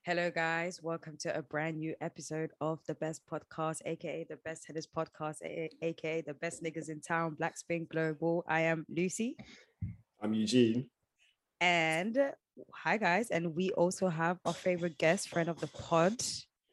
Hello, guys. Welcome to a brand new episode of the best podcast, aka the best headers podcast, aka the best niggas in town, Black Spin Global. I am Lucy. I'm Eugene. And hi, guys. And we also have our favorite guest, friend of the pod,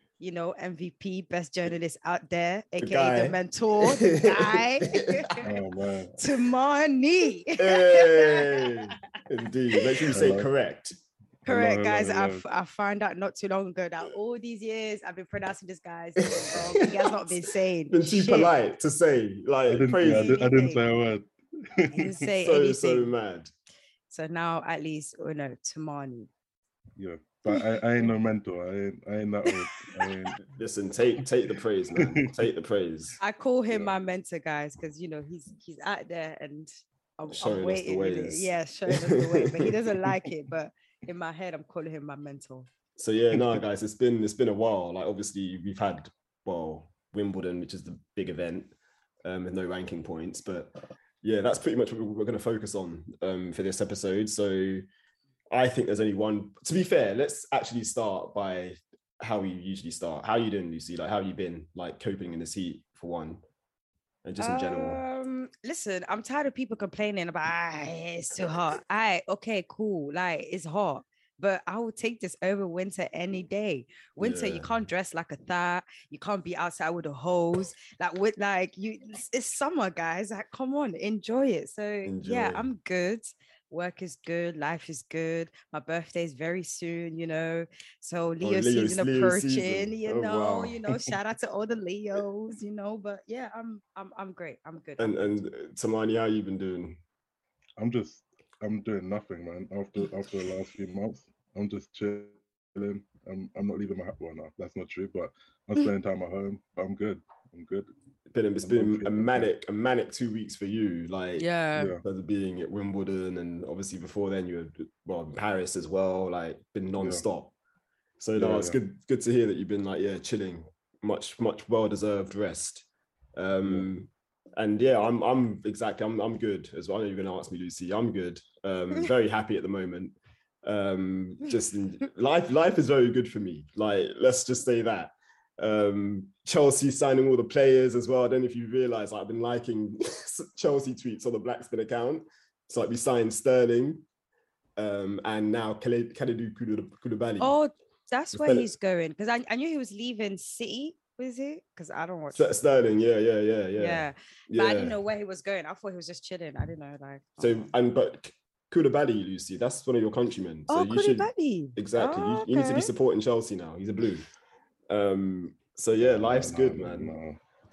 MVP, best journalist out there, The aka the guy. mentor, the guy, Oh man. Tamani. Hey, indeed. Make sure you say Hello. correct. Correct, Hello, guys. hello. I found out not too long ago that all these years I've been pronouncing this guy's name wrong. He has not been saying Been too shit. polite to say, I like, didn't, praise. I didn't say a word. He didn't say So anything. mad. So now at least we know Tamani. Yeah, but I ain't no mentor. I ain't that old. I ain't. Listen, take the praise, man. Take the praise. I call him Yeah. my mentor, guys, because he's out there and I'm Showing us the waiting with it. ways. Yeah, showing us the way, but he doesn't like it. But in my head, I'm calling him my mentor. So yeah, no, guys, it's been a while. Like, obviously, we've had Wimbledon, which is the big event, with no ranking points. But yeah, that's pretty much what we're going to focus on for this episode. So I think there's only one. To be fair, let's actually start by how we usually start. How are you doing, Lucy? Like, how have you been, like, coping in this heat for one, and just in general? Listen, I'm tired of people complaining about it's too hot. Okay, cool. Like it's hot. But I will take this over winter any day. Winter, you Yeah. can't dress like a thot. You can't be outside with a hose. It's summer, guys. Like, come on, enjoy it. So yeah, Enjoy. I'm good. Work is good, life is good. My birthday is very soon, So Leo season Leo approaching, season. Oh, wow. Shout out to all the Leos, But yeah, I'm great. I'm good. And Tamani, how you been doing? I'm doing nothing, man. After the last few months, I'm just chilling. I'm not leaving my well, no, that's not true. But I'm spending time at home. But I'm good. It's I'm been a feeling manic 2 weeks for you, like Yeah. Yeah. because of being at Wimbledon, and obviously before then you were in Paris as well, like been non-stop. So no, Yeah, it's yeah. good to hear that you've been like chilling, much well-deserved rest. And yeah, I'm good as well. I know you're gonna ask me, Lucy. I'm good. Very happy at the moment. Life is very good for me. Like, let's just say that. Chelsea signing all the players as well. I don't know if you realize, like, I've been liking Chelsea tweets on the Blackspin account. So like we signed Sterling, and now Kalidou Koulibaly. Oh, that's The where fella- he's going. Because I knew he was leaving City. Was it? Because I don't watch Sterling, yeah. But I didn't know where he was going. I thought he was just chilling. I didn't know, like. So but Koulibaly, Lucy, that's one of your countrymen. So you should Koulibaly. exactly. Oh, You need to be okay. supporting Chelsea now. He's a blue. So yeah, life's good, man. No.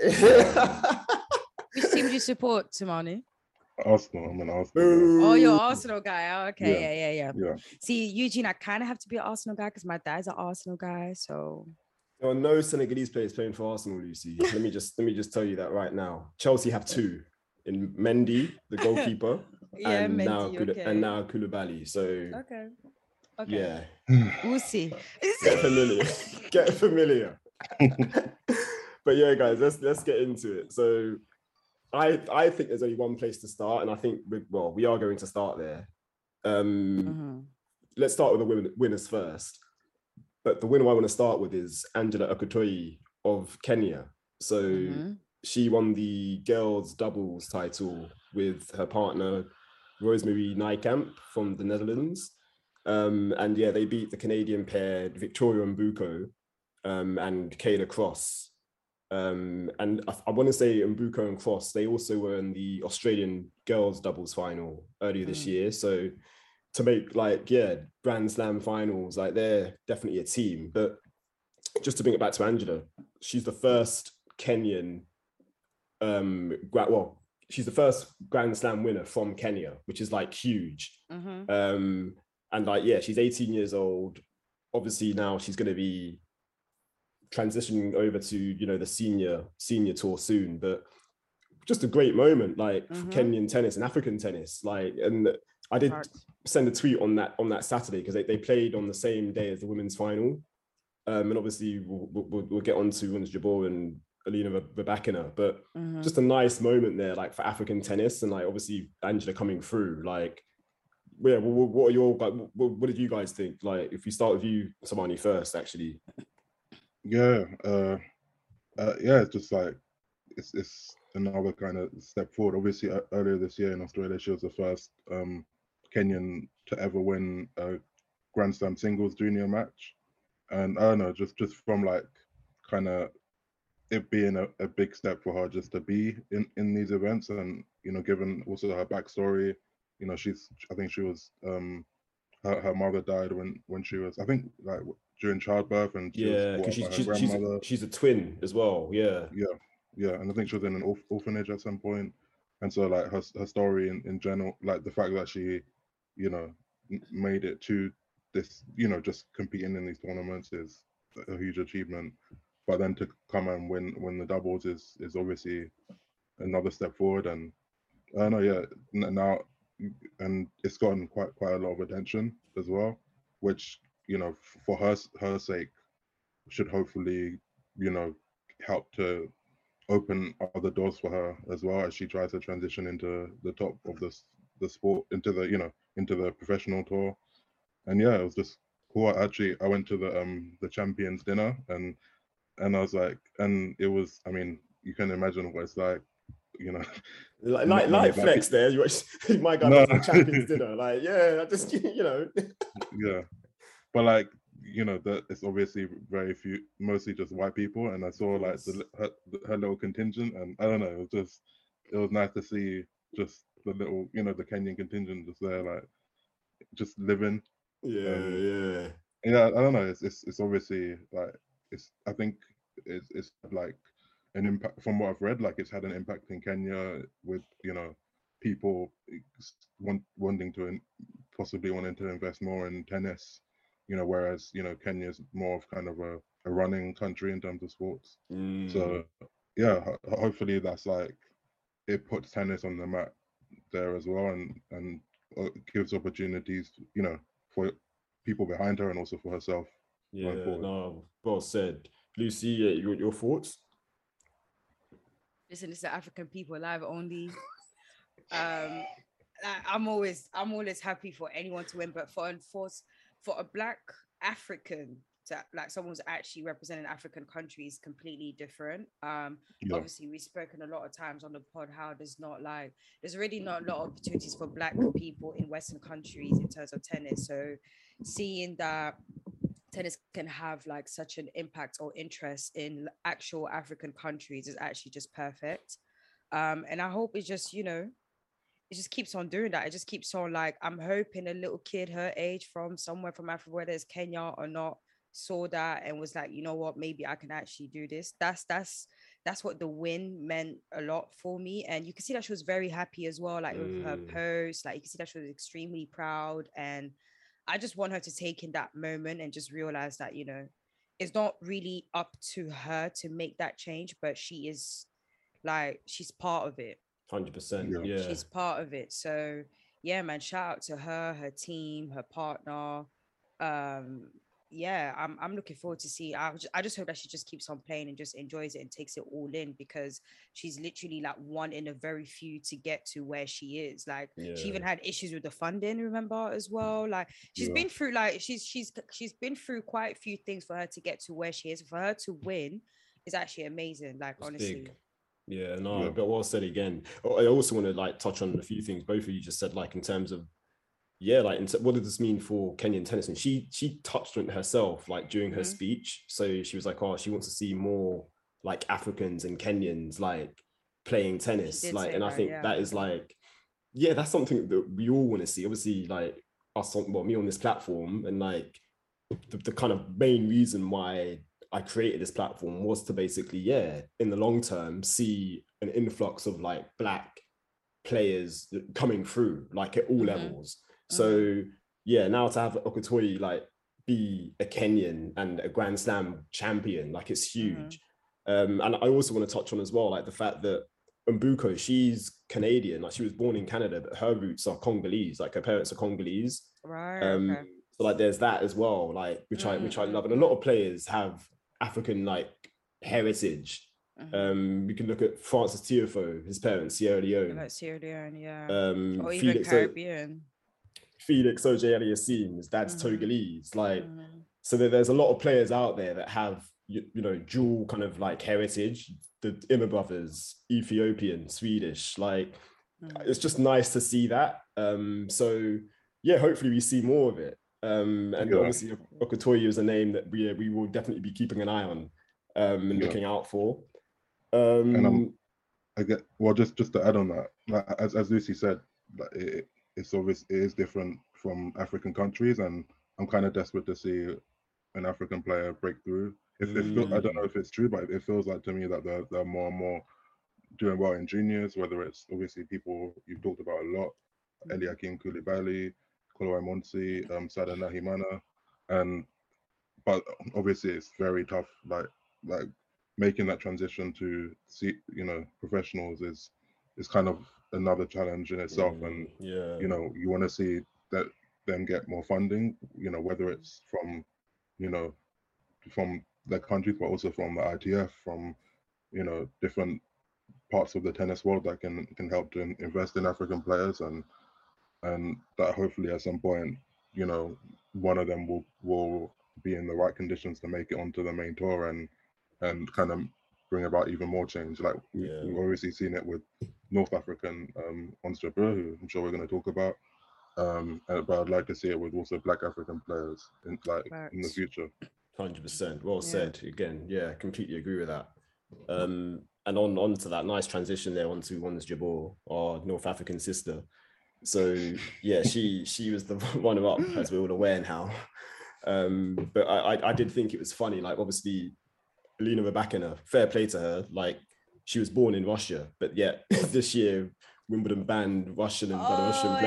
Which team do you support, Tamani? Arsenal. I'm an Arsenal. Boo. Oh, you're Arsenal guy. Oh, okay, yeah. Yeah. See, Eugene, I kind of have to be an Arsenal guy because my dad's an Arsenal guy. So There are no Senegalese players playing for Arsenal, Lucy. Let me just tell you that right now. Chelsea have two in Mendy, the goalkeeper, yeah, and now Mendy, okay. and now Koulibaly. So Okay. yeah, We'll see. get familiar. But yeah, guys, let's get into it. So I think there's only one place to start, and I think we are going to start there. Let's start with the winners first. But the winner I want to start with is Angela Okutoyi of Kenya. So she won the girls doubles title with her partner Rosemary Nijkamp from the Netherlands. And yeah, they beat the Canadian pair Victoria Mbuko and Kayla Cross. And I want to say Mbuko and Cross, they also were in the Australian girls doubles final earlier this year. So to make Grand Slam finals, like they're definitely a team. But just to bring it back to Angela, she's the first Kenyan, she's the first Grand Slam winner from Kenya, which is like huge. And she's 18 years old. Obviously now she's going to be transitioning over to the senior tour soon, but just a great moment for Kenyan tennis and African tennis. And I did send a tweet on that Saturday because they played on the same day as the women's final, and obviously we'll get on to Ons Jabeur and Alina Rybakina, but just a nice moment there for African tennis, and obviously Angela coming through. yeah, well, what are your what did you guys think? Like, if we start with you, Samani, first, actually. Yeah, yeah, it's just like it's another kind of step forward. Obviously, earlier this year in Australia, she was the first Kenyan to ever win a Grand Slam singles junior match, and I don't know, just from like kind of it being a big step for her just to be in these events, and given also her backstory, I think she was her mother died when she was, I think, like during childbirth, and she was Yeah, because brought up by her grandmother. she's a twin as well. Yeah. Yeah, and I think she was in an orphanage at some point, and so like her story in general, like the fact that she, made it to this, just competing in these tournaments is a huge achievement. But then to come and win the doubles is obviously another step forward, and I don't know, yeah, now, and it's gotten quite a lot of attention as well, which for her sake should hopefully help to open other doors for her as well as she tries to transition into the top of the sport, into the into the professional tour. And yeah, it was just cool. I went to the champions dinner, and I was like, and it was, I mean, you can imagine what it's like, not many Like flex there. You my guy went to the champions dinner. Like, yeah, I just Yeah, but like that it's obviously very few, mostly just white people, and I saw like her little contingent, and I don't know, it was nice to see just the little the Kenyan contingent just there, like just living. Yeah. Yeah, I don't know, it's obviously like I think it's like an impact from what I've read, like it's had an impact in Kenya with people wanting to possibly wanting to invest more in tennis, whereas Kenya's more of kind of a running country in terms of sports. So yeah, hopefully that's like it puts tennis on the map there as well, and gives opportunities for people behind her and also for herself. Yeah, no, well said. Lucy, your thoughts? Listen, it's the African people live only. I'm always happy for anyone to win, but for a Black African to, like, someone's actually representing African countries completely different. Obviously we've spoken a lot of times on the pod how there's really not a lot of opportunities for Black people in Western countries in terms of tennis. So seeing that tennis can have like such an impact or interest in actual African countries is actually just perfect. And I hope it just keeps on doing that. It just keeps on, like, I'm hoping a little kid her age from somewhere from Africa, whether it's Kenya or not, saw that and was like, you know what, maybe I can actually do this. That's what the win meant a lot for me. And you can see that she was very happy as well, like with her post, like you can see that she was extremely proud. And I just want her to take in that moment and just realize that, it's not really up to her to make that change, but she is, like, she's part of it. 100%. Yeah. She's part of it. So yeah, man, shout out to her team, her partner. Yeah, I'm looking forward to see. I just hope that she just keeps on playing and just enjoys it and takes it all in, because she's literally like one in a very few to get to where she is. Like she even had issues with the funding, remember, as well. Like she's been through, like she's been through quite a few things for her to get to where she is. For her to win is actually amazing. Like it's honestly. Big. Yeah, no, but well said again. I also want to like touch on a few things both of you just said, like in terms of what does this mean for Kenyan tennis? And she touched on it herself, like during her speech. So she was like, oh, she wants to see more like Africans and Kenyans like playing tennis. Like, and I think that is like, that's something that we all want to see. Obviously, like me on this platform, and like the kind of main reason why I created this platform was to basically, in the long term, see an influx of like Black players coming through, like at all levels. So now to have Okutoi like be a Kenyan and a Grand Slam champion, like it's huge. And I also want to touch on as well, like the fact that Mbuko, she's Canadian, like she was born in Canada, but her roots are Congolese, like her parents are Congolese. Right. Okay. So like there's that as well, like which I love. And a lot of players have African like heritage. We can look at Francis Tiafoe, his parents, Sierra Leone. Like Sierra Leone, or even Caribbean. Felix Auger-Aliassime, his dad's Togolese. Like, so there's a lot of players out there that have, you know, dual kind of like heritage. The Immer brothers, Ethiopian, Swedish. Like, it's just nice to see that. So yeah, hopefully we see more of it. And obviously Okotoye is a name that we will definitely be keeping an eye on and looking out for. And I get, well, just to add on that, like, as Lucy said, it's obvious it is different from African countries, and I'm kind of desperate to see an African player break through. I don't know if it's true, but it feels like to me that they're more and more doing well in juniors, whether it's obviously people you've talked about a lot, Eliakim Koulibaly, Koloai Monsi, Sada Nahimana, but obviously it's very tough, like making that transition to see, you know, professionals is kind of another challenge in itself. And you know, you want to see that them get more funding, you know, whether it's from, you know, from their countries, but also from the ITF, from, you know, different parts of the tennis world that can help to invest in African players, and that hopefully at some point, you know, one of them will be in the right conditions to make it onto the main tour and kind of bring about even more change. Like we've obviously seen it with North African Ons Jabeur, who I'm sure we're going to talk about. But I'd like to see it with also Black African players in the future. 100%. Well said. Again, yeah, completely agree with that. And on to that nice transition there onto Ons Jabeur, our North African sister. So yeah, she was the runner up, as we're all aware now. But I did think it was funny. Like, obviously, Alina Rybakina, fair play to her. Like, she was born in Russia, but yet this year Wimbledon banned Russian and Belarusian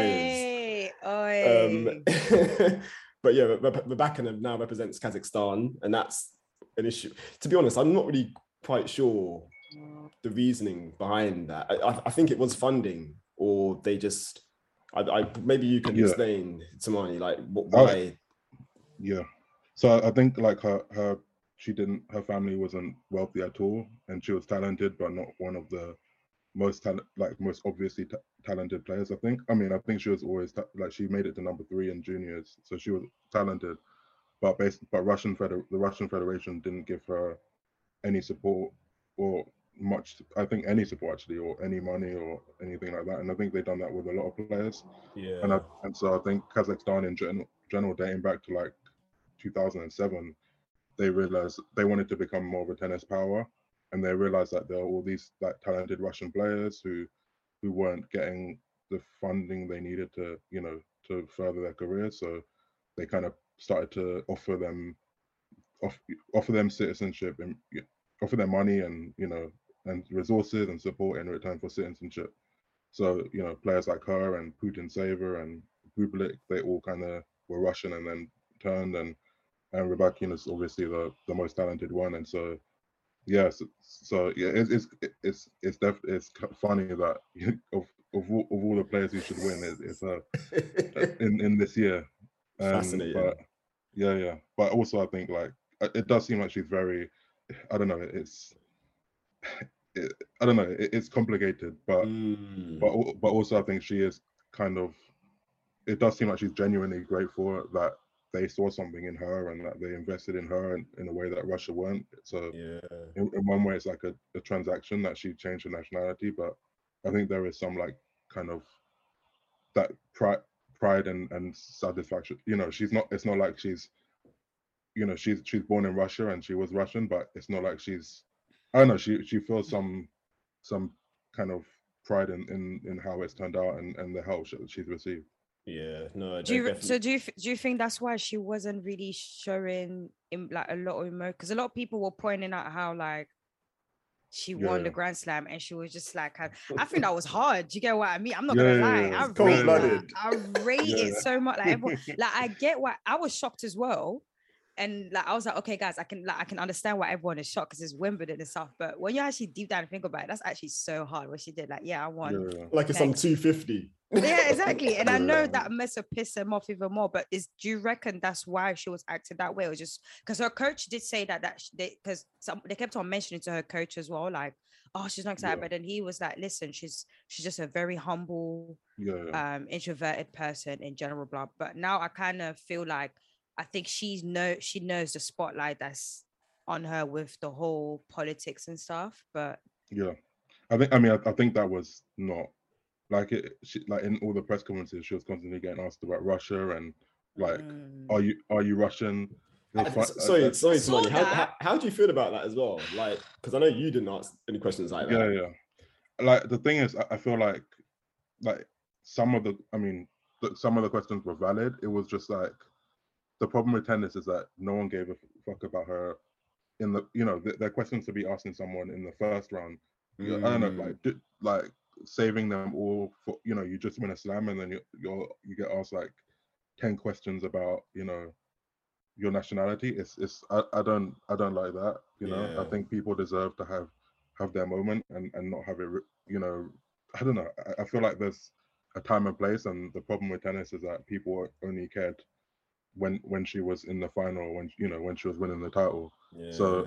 players. But yeah, Rybakina now represents Kazakhstan, and that's an issue. To be honest, I'm not really quite sure the reasoning behind that. I think it was funding, or they just. Maybe you can explain, Tamani, like why. So I think like her family wasn't wealthy at all, and she was talented, but not one of the most obviously talented players. I think she was always she made it to number 3 in juniors, so she was talented, but the Russian Federation didn't give her any support or much, I think any support actually, or any money or anything like that. And I think they've done that with a lot of players. And so I think Kazakhstan in general, dating back to like 2007, they realized they wanted to become more of a tennis power, and they realized that there are all these like talented Russian players who weren't getting the funding they needed to, you know, to further their careers. So they kind of started to offer them citizenship and offer them money and, you know, and resources and support in return for citizenship. So, you know, players like her and Putin Saver and Bublik, they all kind of were Russian and then turned, and Rybakina is obviously the most talented one. And so it's funny that of all the players who should win, it's in this year. Fascinating. But but also I think like it does seem like she's very, I don't know, it's complicated, but also I think she is kind of, it does seem like she's genuinely grateful that they saw something in her and that they invested in her in a way that Russia weren't. So in one way it's like a transaction that she changed her nationality, but I think there is some like kind of that pride and satisfaction. You know, it's not like she's, you know, she's born in Russia and she was Russian, but it's not like she's, I don't know, she feels some kind of pride in how it's turned out and the help she's received. Yeah, no. Do you think that's why she wasn't really showing like a lot of emotion? Because a lot of people were pointing out how like she won the Grand Slam and she was just like, I think that was hard. Do you get what I mean? I'm not gonna lie. I rate it so much. Like everyone, like I get why I was shocked as well. And like I was like, okay, guys, I can understand why everyone is shocked because it's Wimbledon and stuff. But when you actually deep down and think about it, that's actually so hard. What she did, like, I won. Like it's on 250. Yeah, exactly. And I know that must have pissed him off even more. But do you reckon that's why she was acting that way, or just because her coach did say that because they kept on mentioning to her coach as well, like, oh, she's not excited. But then he was like, listen, she's just a very humble, introverted person in general, blah. But now I kind of feel like I think she knows the spotlight that's on her with the whole politics and stuff. But I think that was not like it. Like in all the press conferences, she was constantly getting asked about Russia and like, are you Russian? Sorry, Simone. How do you feel about that as well? Like, because I know you didn't ask any questions like that. Yeah. Like the thing is, I feel like some of the questions were valid. It was just like the problem with tennis is that no one gave a fuck about her in the, their questions to be asking someone in the first round. I don't know, like saving them all for, you just win a slam and then you get asked like 10 questions about, your nationality. I don't like that. I think people deserve to have their moment and not have it. I don't know. I feel like there's a time and place, and the problem with tennis is that people only cared when she was in the final, when she was winning the title. Yeah. So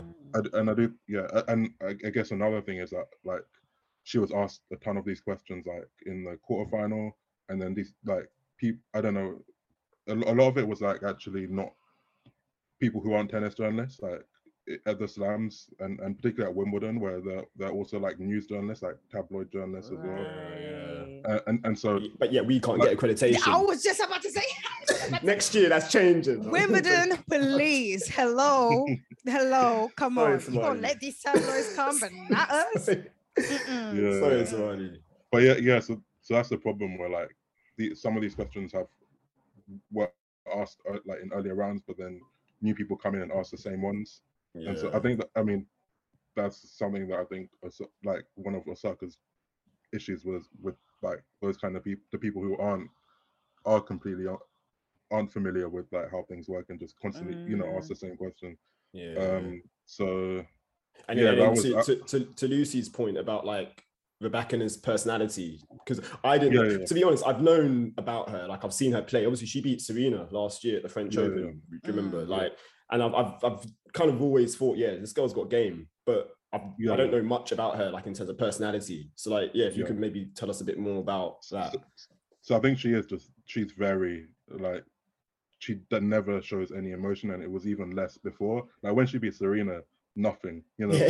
I guess another thing is that like she was asked a ton of these questions like in the quarterfinal, and then these like people, I don't know, a lot of it was like actually not people who aren't tennis journalists, like at the slams and particularly at Wimbledon, where they're also like news journalists, like tabloid journalists as well. And so, but yeah, we can't get accreditation. I was just about to say next year that's changing. Wimbledon, please. Hello, come on. You don't let these tabloids come, but not us. Sorry. But so that's the problem where like some of these questions were asked like in earlier rounds, but then new people come in and ask the same ones. And so I think that, that's something that I think like one of Osaka's issues was with like those kind of people, the people who aren't completely aren't familiar with like how things work and just constantly ask the same question. So and to Lucy's point about like Rybakina's personality, because I didn't to be honest, I've known about her, like I've seen her play. Obviously she beat Serena last year at the French Open. Do you remember? Like, and I've kind of always thought, this girl's got game, but I don't know much about her like in terms of personality. So like if you could maybe tell us a bit more about that. So I think she's very like, she never shows any emotion, and it was even less before. Like when she beat Serena, nothing,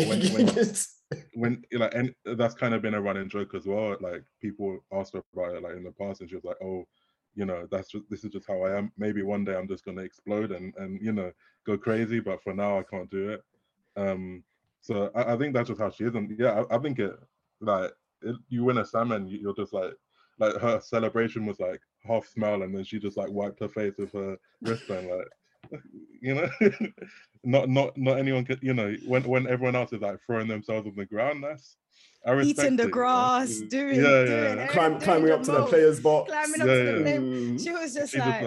when like, and that's kind of been a running joke as well. Like people asked her about it like in the past, and she was like, "Oh, this is just how I am. Maybe one day I'm just gonna explode and go crazy, but for now I can't do it." So I think that's just how she is, and I think you win a slam and you're just like her celebration was like half smile, and then she just like wiped her face with her wristband, like not anyone could, when everyone else is like throwing themselves on the ground, that's eating the grass, doing climbing up to the players' box, climbing up to the name. She was just like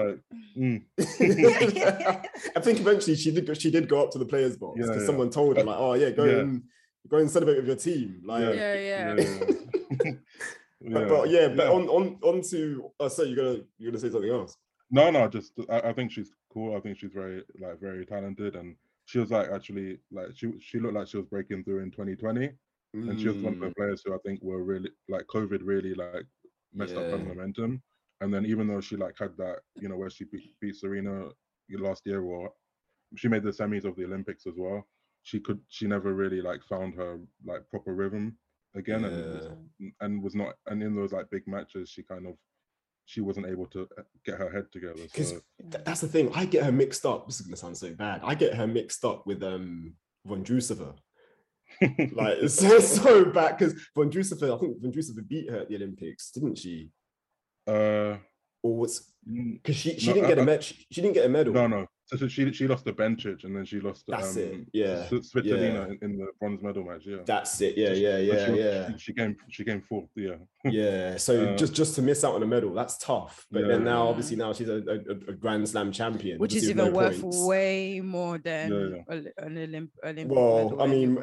I think eventually she did go up to the players' box because someone told her like, go and celebrate with your team, like but on to so you're gonna say something else? No, just I think she's cool. I think she's very talented, and she was like actually like she looked like she was breaking through in 2020, and she was one of the players who I think were really like COVID really like messed up her momentum. And then even though she like had that where she beat Serena last year, or she made the semis of the Olympics as well, she never really like found her like proper rhythm again, and was not, and in those like big matches she wasn't able to get her head together. Because that's the thing. I get her mixed up. This is gonna sound so bad. I get her mixed up with Vondrousova. Like it's so bad because Vondrousova, I think Vondrousova beat her at the Olympics, didn't she? Or was because she didn't get a medal. She didn't get a medal. No. So she lost to Bencic, and then she lost to Svitolina in the bronze medal match. Yeah, that's it. Yeah. She came fourth. Yeah. Yeah. So just to miss out on a medal, that's tough. But then now, obviously, now she's a Grand Slam champion, which is even worth way more than an Olympic. Well, medal I mean,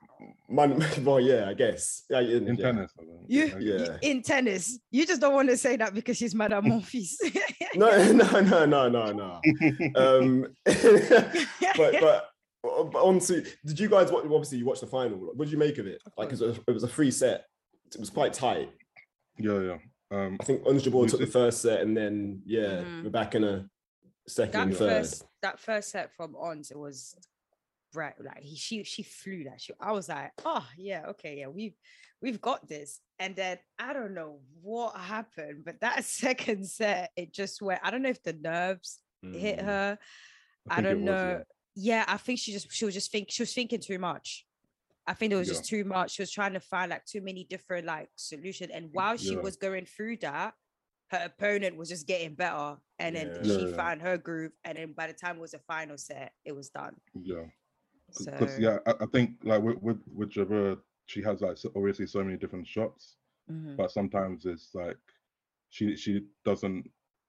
I guess. In tennis. In tennis, you just don't want to say that because she's Madame Monfils. No. but on to, did you guys watch? Obviously, you watched the final. What did you make of it? Like, it was a free set. It was quite tight. Yeah. I think Ons Jabeur took the first set, and then we're back in a second and third. That first set from Ons, it was right. Like she flew that shit. I was like, oh yeah, okay, yeah, we've got this. And then I don't know what happened, but that second set, it just went. I don't know if the nerves hit her. I don't know. Yeah, I think she was thinking too much. I think it was just too much. She was trying to find like too many different like solutions. And while she was going through that, her opponent was just getting better. And then she found her groove. And then by the time it was a final set, it was done. Yeah. Because I think like with Jabeur, she has like obviously so many different shots, but sometimes it's like she doesn't.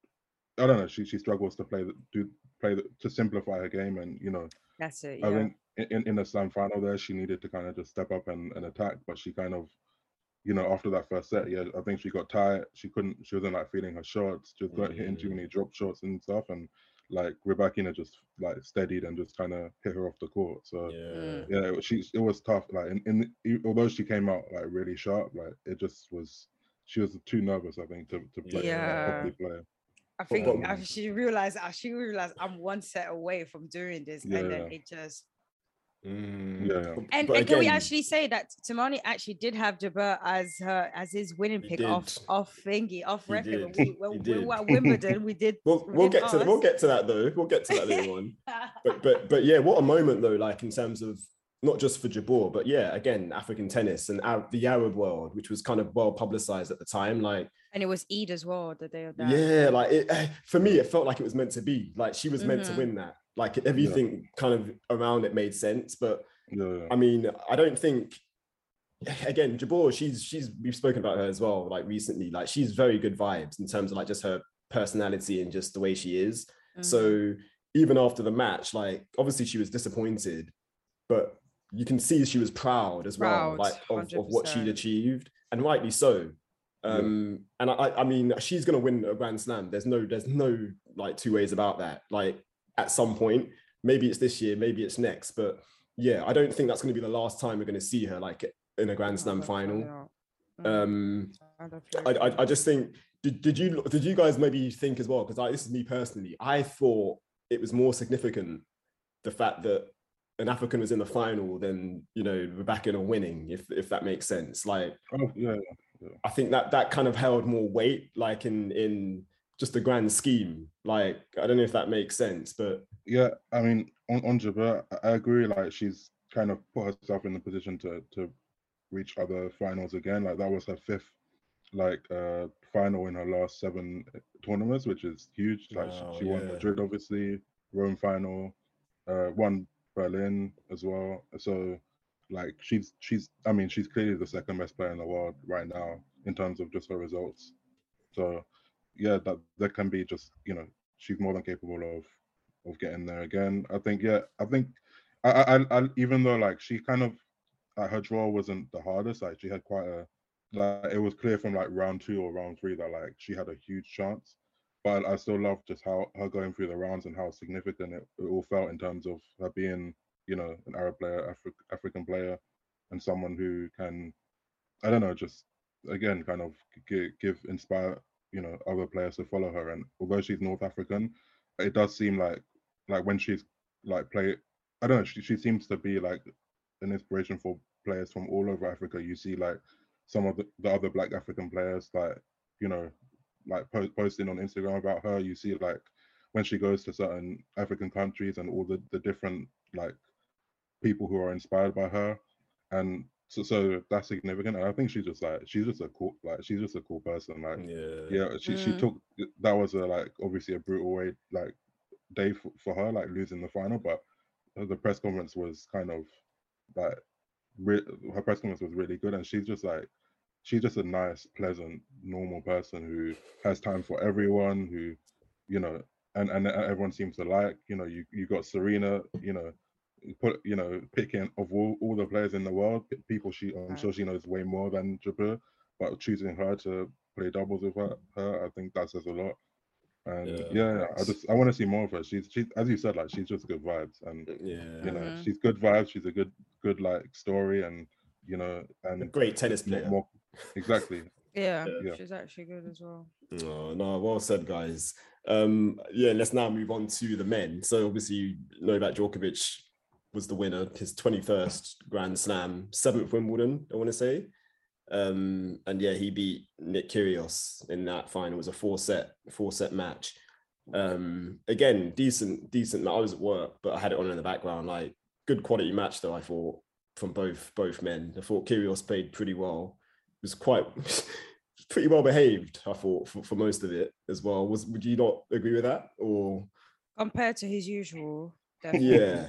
I don't know. She struggles to to simplify her game, and you know. That's it. I think in the slam final there, she needed to kind of just step up and attack, but she kind of, you know, after that first set, I think she got tired. She wasn't like feeling her shots. She was hitting too many drop shots and stuff, and like Rybakina just like steadied and just kind of hit her off the court. So it was tough. Like although she came out like really sharp, like it just was. She was too nervous, I think, to play properly play. I think she realized I'm one set away from doing this, and then it just. And again, can we actually say that Toumani actually did have Jabeur as his winning pick off record when we were at Wimbledon? We did. We'll get to that though. We'll get to that later on. But yeah, what a moment though! Like in terms of not just for Jabeur, but again, African tennis and the Arab world, which was kind of well publicized at the time. Like, and it was Eid as well the day of that. Yeah, like for me, it felt like it was meant to be. Like she was meant to win that. Like everything kind of around it made sense. But I mean, I don't think. Again, Jabeur, we've spoken about her as well. Like recently, like she's very good vibes in terms of like just her personality and just the way she is. So even after the match, like obviously she was disappointed, but you can see she was proud as well, like of what she'd achieved, and rightly so. And I mean, she's gonna win a Grand Slam. There's no like two ways about that. Like at some point, maybe it's this year, maybe it's next, but I don't think that's gonna be the last time we're gonna see her like in a Grand Slam final. I just think, did you guys maybe think as well? Because this is me personally. I thought it was more significant the fact that an African was in the final than, you know, Rybakina winning, if that makes sense. Like, I think that kind of held more weight, like in just the grand scheme. Like, I don't know if that makes sense, but I mean, on Jabeur, I agree. Like, she's kind of put herself in the position to reach other finals again. Like, that was her fifth final in her last 7 tournaments, which is huge. Like, she won Madrid, obviously, Rome final, won Berlin as well. So like she's clearly the second best player in the world right now in terms of just her results. So that can be just, you know, she's more than capable of getting there again. I think I even though like she kind of her draw wasn't the hardest, like she had quite it was clear from like round 2 or round 3 that like she had a huge chance. But I still love just how her going through the rounds and how significant it all felt in terms of her being, you know, an Arab player, African player, and someone who can, I don't know, just again kind of inspire, you know, other players to follow her. And although she's North African, it does seem like when she's like I don't know, she seems to be like an inspiration for players from all over Africa. You see like some of the other Black African players, like, you know, like posting on Instagram about her. You see like when she goes to certain African countries and all the different like people who are inspired by her, and so that's significant. And I think she's just a cool person. Like she took, that was obviously a brutal way like day for her, like losing the final, but the press conference was kind of like her press conference was really good, and she's just a nice, pleasant, normal person who has time for everyone, who, you know, and everyone seems to like. You know, you got Serena, you know, picking of all the players in the world, people I'm sure she knows way more than Jabeur, but choosing her to play doubles with her, I think that says a lot. And I want to see more of her. She's as you said, like she's just good vibes, and you know, she's good vibes. She's a good like story, and you know, and a great tennis player. More exactly. Yeah, she's actually good as well. No, well said, guys. Let's now move on to the men. So obviously, Novak Djokovic was the winner, his 21st Grand Slam, 7th Wimbledon, I want to say. And he beat Nick Kyrgios in that final. It was a four set match. Again, decent. I was at work, but I had it on in the background. Like, good quality match though, I thought, from both men. I thought Kyrgios played pretty well. It was quite pretty well behaved, I thought, for most of it as well. Would you not agree with that? Or compared to his usual? Yeah.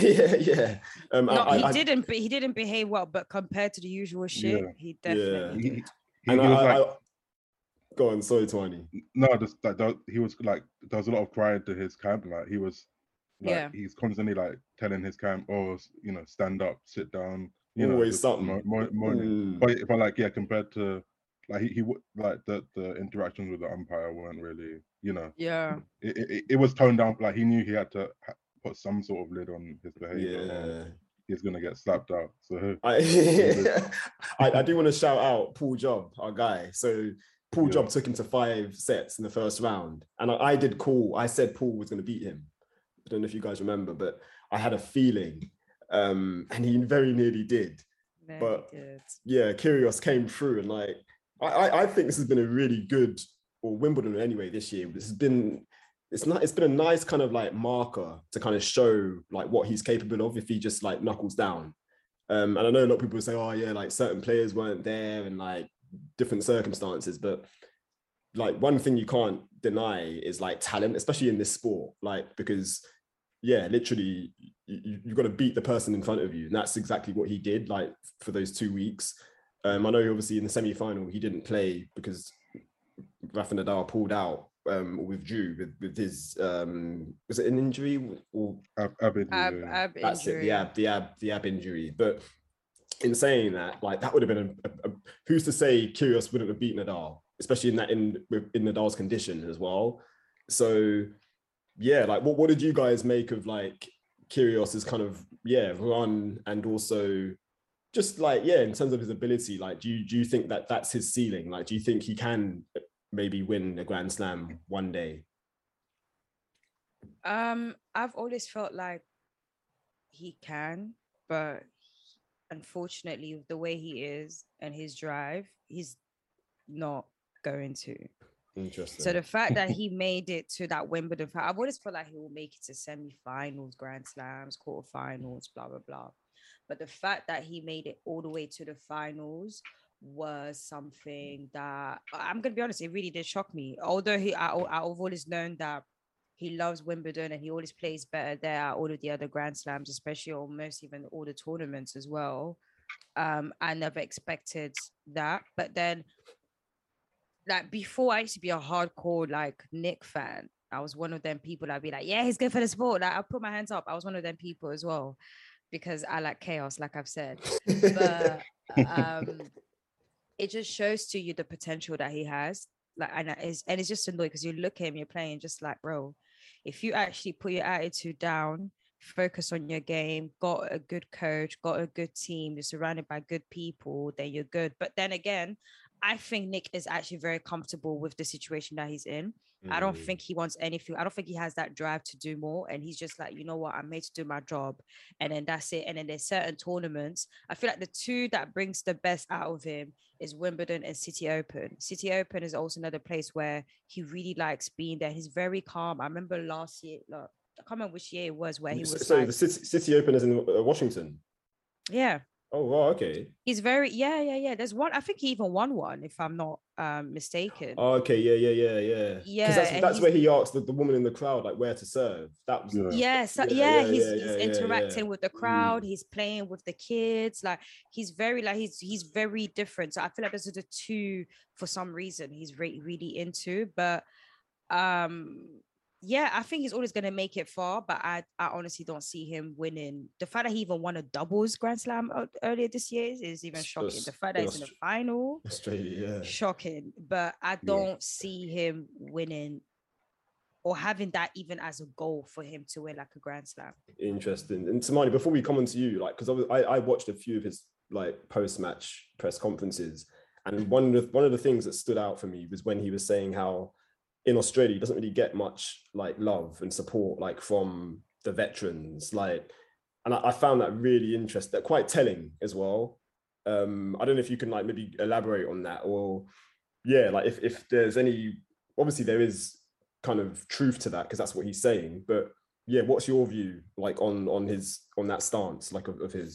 He didn't behave well, but compared to the usual shit, he definitely did. He was go on, sorry, Tony. No, he was like, there was a lot of crying to his camp. Like, he was like, he's constantly like telling his camp, oh, you know, stand up, sit down. You always know, something. Morning. But like, compared to like he like the interactions with the umpire weren't really, you know. Yeah. It was toned down. Like, he knew he had to put some sort of lid on his behavior. Yeah. He's gonna get slapped out. So I do want to shout out Paul Job, our guy. So Paul Job took him to 5 sets in the first round, and I said Paul was going to beat him. I don't know if you guys remember, but I had a feeling, and he very nearly did. Kyrgios came through, and like I think this has been a really good, or Wimbledon anyway this year. It's been a nice kind of like marker to kind of show like what he's capable of if he just like knuckles down. And I know a lot of people say, oh yeah, like certain players weren't there and like different circumstances, but like one thing you can't deny is like talent, especially in this sport, like, because literally you've got to beat the person in front of you. And that's exactly what he did, like, for those 2 weeks. I know obviously in the semi-final he didn't play because Rafa Nadal pulled out or withdrew with his was it an injury or ab injury? That's it, the ab injury. But in saying that, like, that would have been a who's to say Kyrgios wouldn't have beaten Nadal, especially in Nadal's condition as well. So like, what did you guys make of like Kyrgios's kind of run, and also just like in terms of his ability? Like, do you think that that's his ceiling? Like, do you think he can maybe win a Grand Slam one day? I've always felt like he can, but unfortunately, with the way he is and his drive, he's not going to. Interesting. So the fact that he made it to that Wimbledon, I've always felt like he will make it to semi-finals, Grand Slams, quarterfinals, blah blah blah. But the fact that he made it all the way to the finals was something that, I'm gonna be honest, it really did shock me. Although I've always known that he loves Wimbledon and he always plays better there at all of the other Grand Slams, especially almost even all the tournaments as well. I never expected that. But then, like, before, I used to be a hardcore like Nick fan. I was one of them people that'd be like, yeah, he's good for the sport. Like, I'll put my hands up. I was one of them people as well, because I like chaos, like I've said. But it just shows to you the potential that he has. Like, and it's just annoying because you look at him, you're playing just like, bro, if you actually put your attitude down, focus on your game, got a good coach, got a good team, you're surrounded by good people, then you're good. But then again, I think Nick is actually very comfortable with the situation that he's in. I don't think he wants anything. I don't think he has that drive to do more. And he's just like, you know what, I'm made to do my job. And then that's it. And then there's certain tournaments. I feel like the two that brings the best out of him is Wimbledon and City Open. City Open is also another place where he really likes being there. He's very calm. I remember last year, I can't remember which year it was, where he was the City Open is in Washington. Yeah. Oh, wow, okay. He's very, yeah. There's one, I think he even won one, if I'm not mistaken. Oh, okay, yeah. Because that's where he asked the woman in the crowd, like, where to serve. That was he's interacting with the crowd. He's playing with the kids. Like, he's very, like, he's very different. So I feel like those are the two, for some reason, he's really into. But I think he's always going to make it far, but I honestly don't see him winning. The fact that he even won a doubles Grand Slam earlier this year is even shocking. The fact that he's in the final, Australia, shocking. But I don't see him winning or having that even as a goal for him to win like a Grand Slam. Interesting. And Tamani, before we come on to you, like, because I watched a few of his like post-match press conferences, and one of the things that stood out for me was when he was saying how in Australia he doesn't really get much like love and support like from the veterans, like, and I found that really interesting, quite telling as well. I don't know if you can like maybe elaborate on that, or yeah, like if there's any, obviously there is kind of truth to that because that's what he's saying, but yeah, what's your view like on that stance like of his?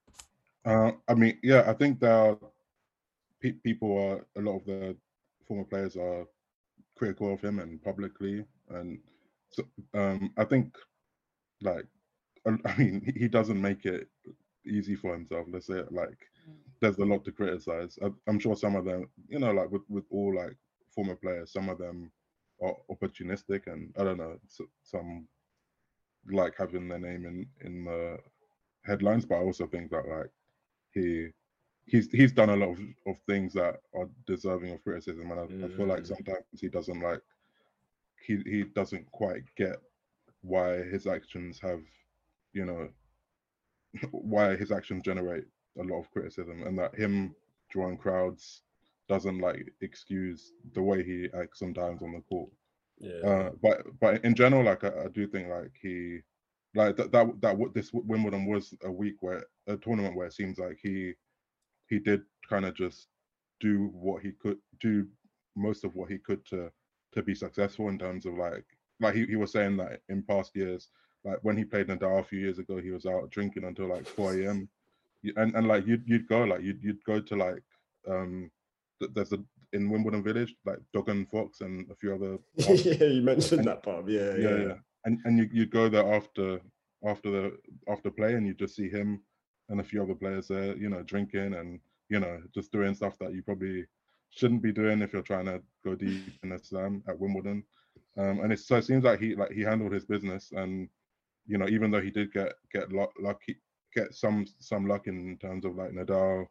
I mean, yeah, I think that people are, a lot of the former players are critical of him and publicly, and so I think like, I mean, he doesn't make it easy for himself. Let's say it, like, there's a lot to criticize. I'm sure some of them, you know, like with all like former players, some of them are opportunistic, and I don't know, some like having their name in the headlines. But I also think that like he's done a lot of things that are deserving of criticism, and I feel like sometimes he doesn't like he doesn't quite get why his actions have, you know, why his actions generate a lot of criticism, and that him drawing crowds doesn't like excuse the way he acts sometimes on the court. Yeah. But in general, like I do think like he like that this Wimbledon was a tournament where it seems like he did kind of just do what he could do, most of what he could to be successful in terms of like he was saying that in past years, like when he played Nadal a few years ago, he was out drinking until like 4 a.m. and like you'd go to like there's a in Wimbledon Village like Dog and Fox and a few other pubs. Yeah, you mentioned that pub. Yeah. And you'd go there after play, and you just see him and a few other players there, you know, drinking and, you know, just doing stuff that you probably shouldn't be doing if you're trying to go deep in a slam at Wimbledon. And it seems like he handled his business, and, you know, even though he did get lucky, get some luck in terms of like Nadal,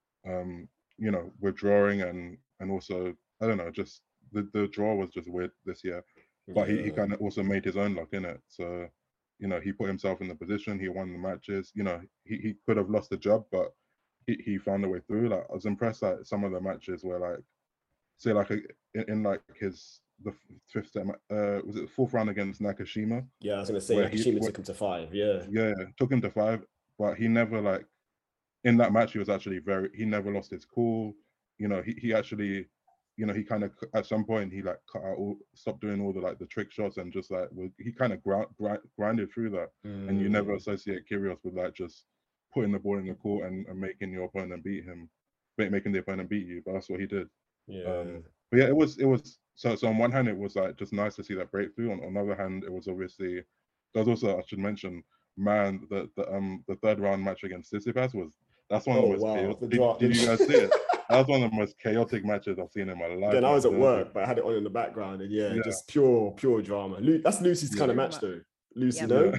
you know, withdrawing and also, I don't know, just the draw was just weird this year. But he kind of also made his own luck in it. So, you know, he put himself in the position, he won the matches. You know, he could have lost the job, but he found a way through. Like, I was impressed at some of the matches where, like, say, like in like the fifth set, was it the fourth round against Nakashima? Yeah, I was gonna say Nakashima took him to 5. Yeah, took him to 5, but he never like in that match. He was actually he never lost his cool. You know, he actually, you know, he kind of at some point he like stopped doing all the like the trick shots and just like he kind of grinded through that. And you never associate Kyrgios with like just putting the ball in the court and making your opponent beat him, making the opponent beat you. But that's what he did. But yeah, it was so on one hand it was like just nice to see that breakthrough. On the other hand, it was obviously, there was also, I should mention, man, the third round match against Tsitsipas that's one of the most chaotic. Did you guys see it? That was one of the most chaotic matches I've seen in my life. Then I was at work, but I had it on in the background, and yeah. Just pure drama. That's Lucy's kind of match, though. Lucy, no?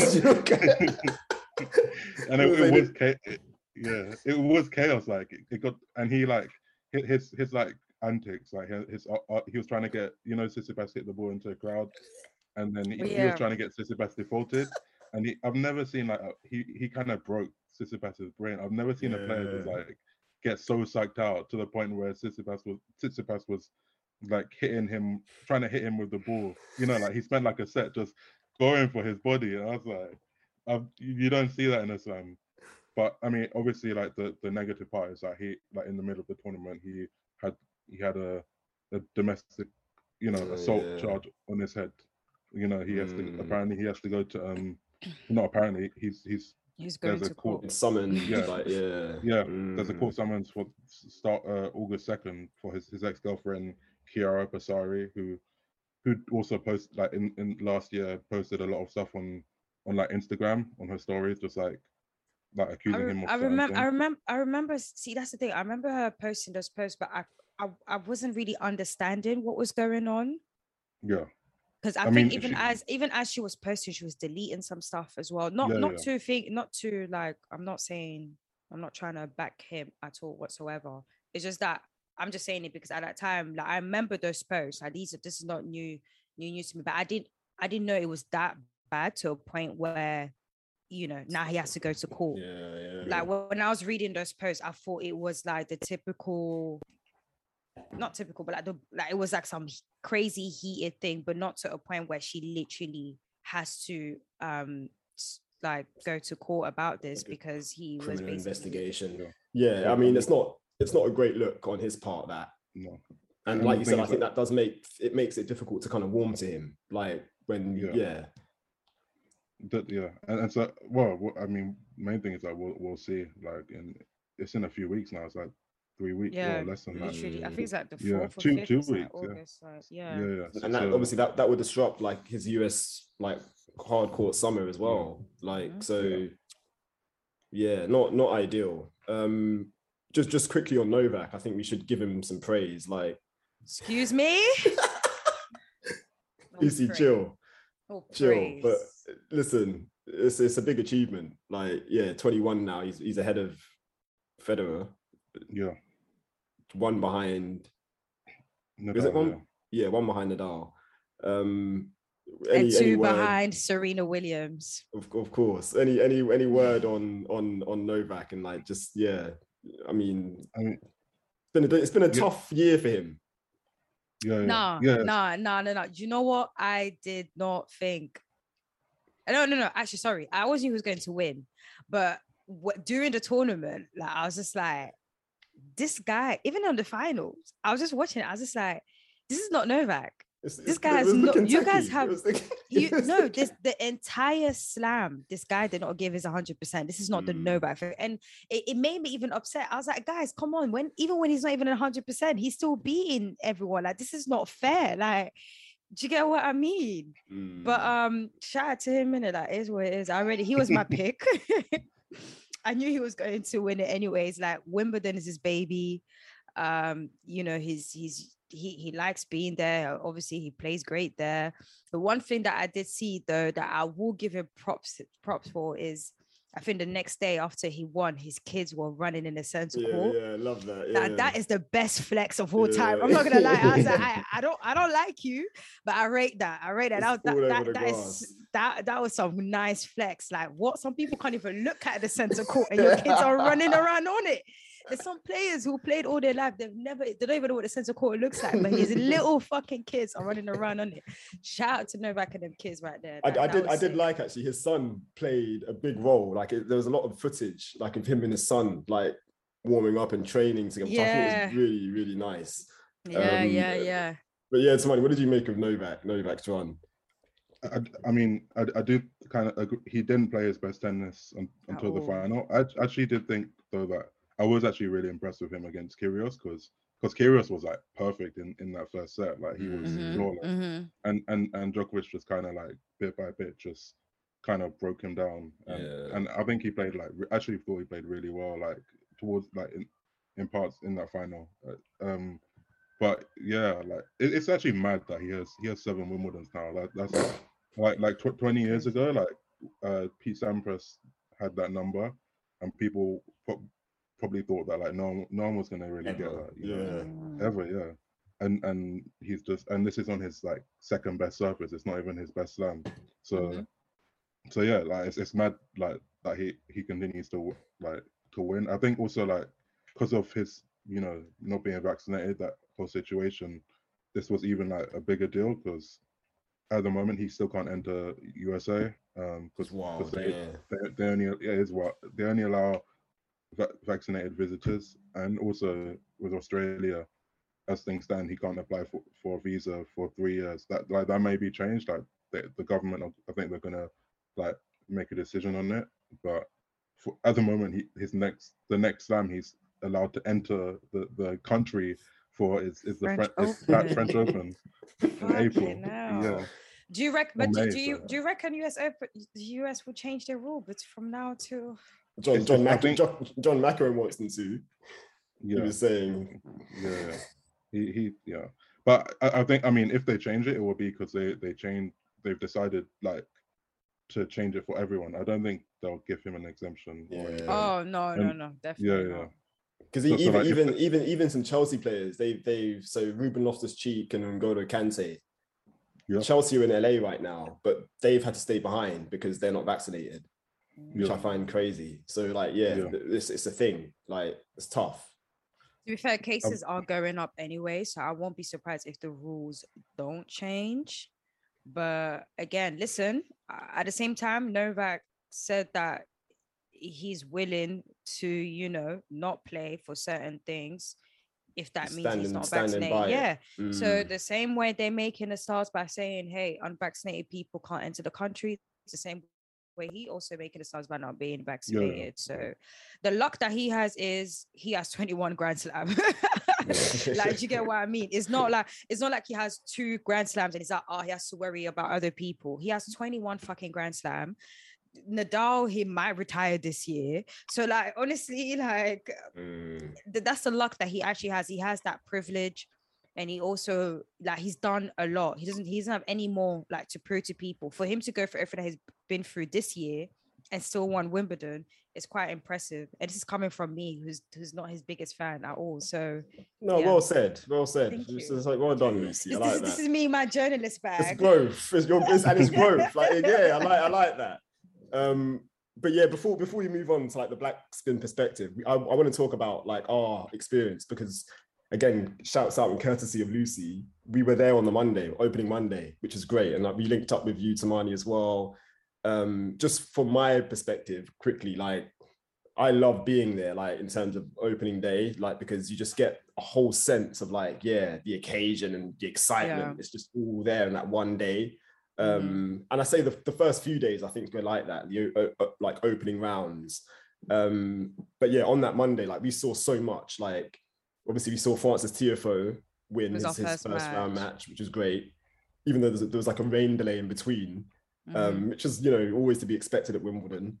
And it was chaos. Like it got, and he like his like antics, like he was trying to get, you know, Tsitsipas hit the ball into the crowd, and then he was trying to get Tsitsipas defaulted, and I've never seen like he kind of broke Tsitsipas's brain. I've never seen a player just like get so psyched out to the point where Tsitsipas was like trying to hit him with the ball. You know, like he spent like a set just going for his body, and I was like, you don't see that in a slam. But I mean, obviously, like the negative part is that he, like in the middle of the tournament, he had a domestic, you know, assault charge on his head. You know, he has to go to not apparently he's going to court. It's summoned. There's a court summons for start August 2nd for his ex-girlfriend Chiara Passari, who also posted like in last year posted a lot of stuff on like Instagram on her stories, just like accusing him of I remember. See, that's the thing. I remember her posting those posts, but I wasn't really understanding what was going on. Yeah. Because I think even as she was posting, she was deleting some stuff as well. Not to like, I'm not trying to back him at all whatsoever. It's just that I'm just saying it because at that time, like I remember those posts. Like this is not new news to me, but I didn't know it was that bad to a point where, you know, now he has to go to court. Like when I was reading those posts, I thought it was like the typical, not typical, but like it was like some crazy heated thing, but not to a point where she literally has to like go to court about this because he was basically investigation. Yeah, I mean, it's not a great look on his part, that. No. And like you said, I think that makes it difficult to kind of warm to him. Like when, and so, well, I mean, main thing is that we'll see. Like, it's in a few weeks now. It's like 3 weeks, or less than literally. that. I think it's like the 4th or 5th. 2 weeks. Like August, yeah. And that obviously that would disrupt like his US like hardcore summer as well. Like not ideal. Just quickly on Novak, I think we should give him some praise. Like, excuse me. Easy, chill. Chill, but listen, it's a big achievement. Like, 21 now. He's ahead of Federer. Yeah, one behind. Nadal, is it one? Yeah, one behind Nadal. And two behind Serena Williams. Of course. Any word on Novak and like just I mean it's been a tough year for him. No. Do you know what? I did not think. No. Actually, sorry. I always knew he was going to win, but during the tournament, like I was just like, this guy. Even on the finals, I was just watching it. I was just like, this is not Novak. This guy has no. You guys have the entire slam. This guy did not give his 100%. This is not the Novak, and it made me even upset. I was like, guys, come on. Even when he's not even 100%, he's still beating everyone. Like, this is not fair. Like, do you get what I mean? But shout out to him, and that is what it is. He was my pick. I knew he was going to win it anyways. Like, Wimbledon is his baby. You know, he likes being there. Obviously, he plays great there. The one thing that I did see, though, that I will give him props for is, I think the next day after he won, his kids were running in the center court. Yeah, I love that. That is the best flex of all time. I'm not gonna lie. I was like, I don't like you, but I rate that. That was some nice flex. Like, what? Some people can't even look at the center court, and your kids are running around on it. There's some players who played all their life. They don't even know what the center court looks like, but his little fucking kids are running around on it. Shout out to Novak and them kids right there. I did like, actually, his son played a big role. Like, there was a lot of footage, like, of him and his son, like, warming up and training together. Yeah. I thought it was really, really nice. Yeah. But yeah, Tamani, what did you make of Novak's run? I mean, I do kind of agree. He didn't play his best tennis until the final. I actually did think, though, that I was actually really impressed with him against Kyrgios, because Kyrgios was like perfect in that first set. Like, he was flawless. And Djokovic just kind of like bit by bit just kind of broke him down. And I think he played actually thought he played really well, like towards like in parts in that final. But yeah, like it's actually mad that he has 7 Wimbledons now. That's like 20 years ago, like Pete Sampras had that number, and people probably thought that like no one was gonna really get that, ever, and he's just, and this is on his like second best surface. It's not even his best slam. So yeah, like it's mad like that he continues to win. I think also like because of his not being vaccinated, that whole situation, this was even like a bigger deal, because at the moment he still can't enter USA because they only allow vaccinated visitors, and also with Australia, as things stand, he can't apply for a visa for 3 years. That may be changed. Like the government, I think they're gonna like make a decision on it. But at the moment, the next slam he's allowed to enter the country for is the French Open in April. Yeah. Do you reckon? Do you reckon the US will change their rule, but from now to John McEnroe wants them to. Yeah. He was saying, he But I think, I mean, if they change it, it will be because they've decided like to change it for everyone. I don't think they'll give him an exemption. Oh no, definitely. Yeah. Because even some Chelsea players, so Ruben Loftus-Cheek and N'Golo Kante, Chelsea are in LA right now, but they've had to stay behind because they're not vaccinated, which I find crazy. So like, it's a thing. Like, it's tough. To be fair, cases are going up anyway, so I won't be surprised if the rules don't change. But again, listen, at the same time, Novak said that he's willing to, you know, not play for certain things if that means he's not vaccinated. Yeah. So the same way they're making a start by saying, hey, unvaccinated people can't enter the country, it's the same way he also making a start by not being vaccinated. So the luck that he has is he has 21 Grand Slam. Like, do you get what I mean? It's not like he has 2 Grand Slams and he's like, oh, he has to worry about other people. He has 21 fucking Grand Slam. Nadal, he might retire this year. So like, honestly, like that's the luck that he actually has. He has that privilege, and he also, like, he's done a lot. He doesn't have any more like to prove to people. For him to go for everything that he's been through this year and still won Wimbledon is quite impressive. And this is coming from me, who's not his biggest fan at all. So well said. It's like, well done, Lucy. I like that. This is me, my journalist bag. It's growth. It's growth. Like, yeah, I like that. But yeah, before we move on to like the black spin perspective, I want to talk about like our experience, because again, shouts out and courtesy of Lucy, we were there on the opening Monday, which is great, and like we linked up with you, Tamani, as well. Just from my perspective, quickly, like I love being there, like in terms of opening day, like because you just get a whole sense of like, the occasion and the excitement. It's just all there in that one day. And I say the first few days I think we're like that, like opening rounds, but yeah, on that Monday, like we saw so much. Like obviously we saw Francis Tiafoe win his first round match, which was great, even though there was like a rain delay in between, which is, you know, always to be expected at Wimbledon.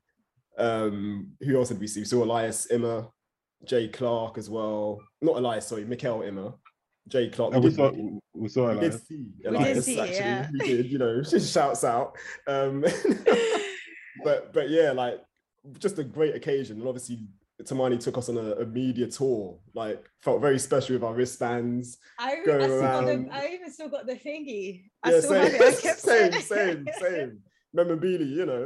Who else did we see? We saw Elias Immer, Jay Clark as well, not Elias, sorry, Mikael Immer. Jay Clark. We saw Elias. We did see, actually. We did, you know, shouts out. But yeah, like just a great occasion. And obviously Tamani took us on a media tour, like felt very special with our wristbands. I even still got the thingy. Same. Memorabilia, you know.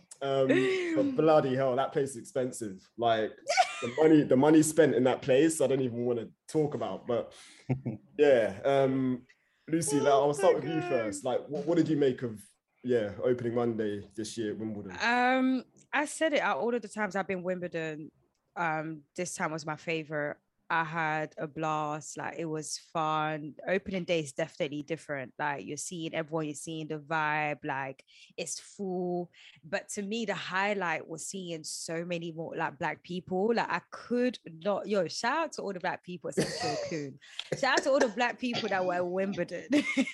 But bloody hell, that place is expensive. Like the money spent in that place, I don't even want to talk about. But yeah, Lucy, I'll start with you first. Like, what did you make of opening Monday this year at Wimbledon? I said it out all of the times I've been Wimbledon. This time was my favorite. I had a blast. Like, it was fun. Opening day is definitely different. Like, you're seeing everyone, you're seeing the vibe. Like, it's full. But to me, the highlight was seeing so many more like black people. Like, I could not. Shout out to all the black people. Shout out to all the black people that were at Wimbledon.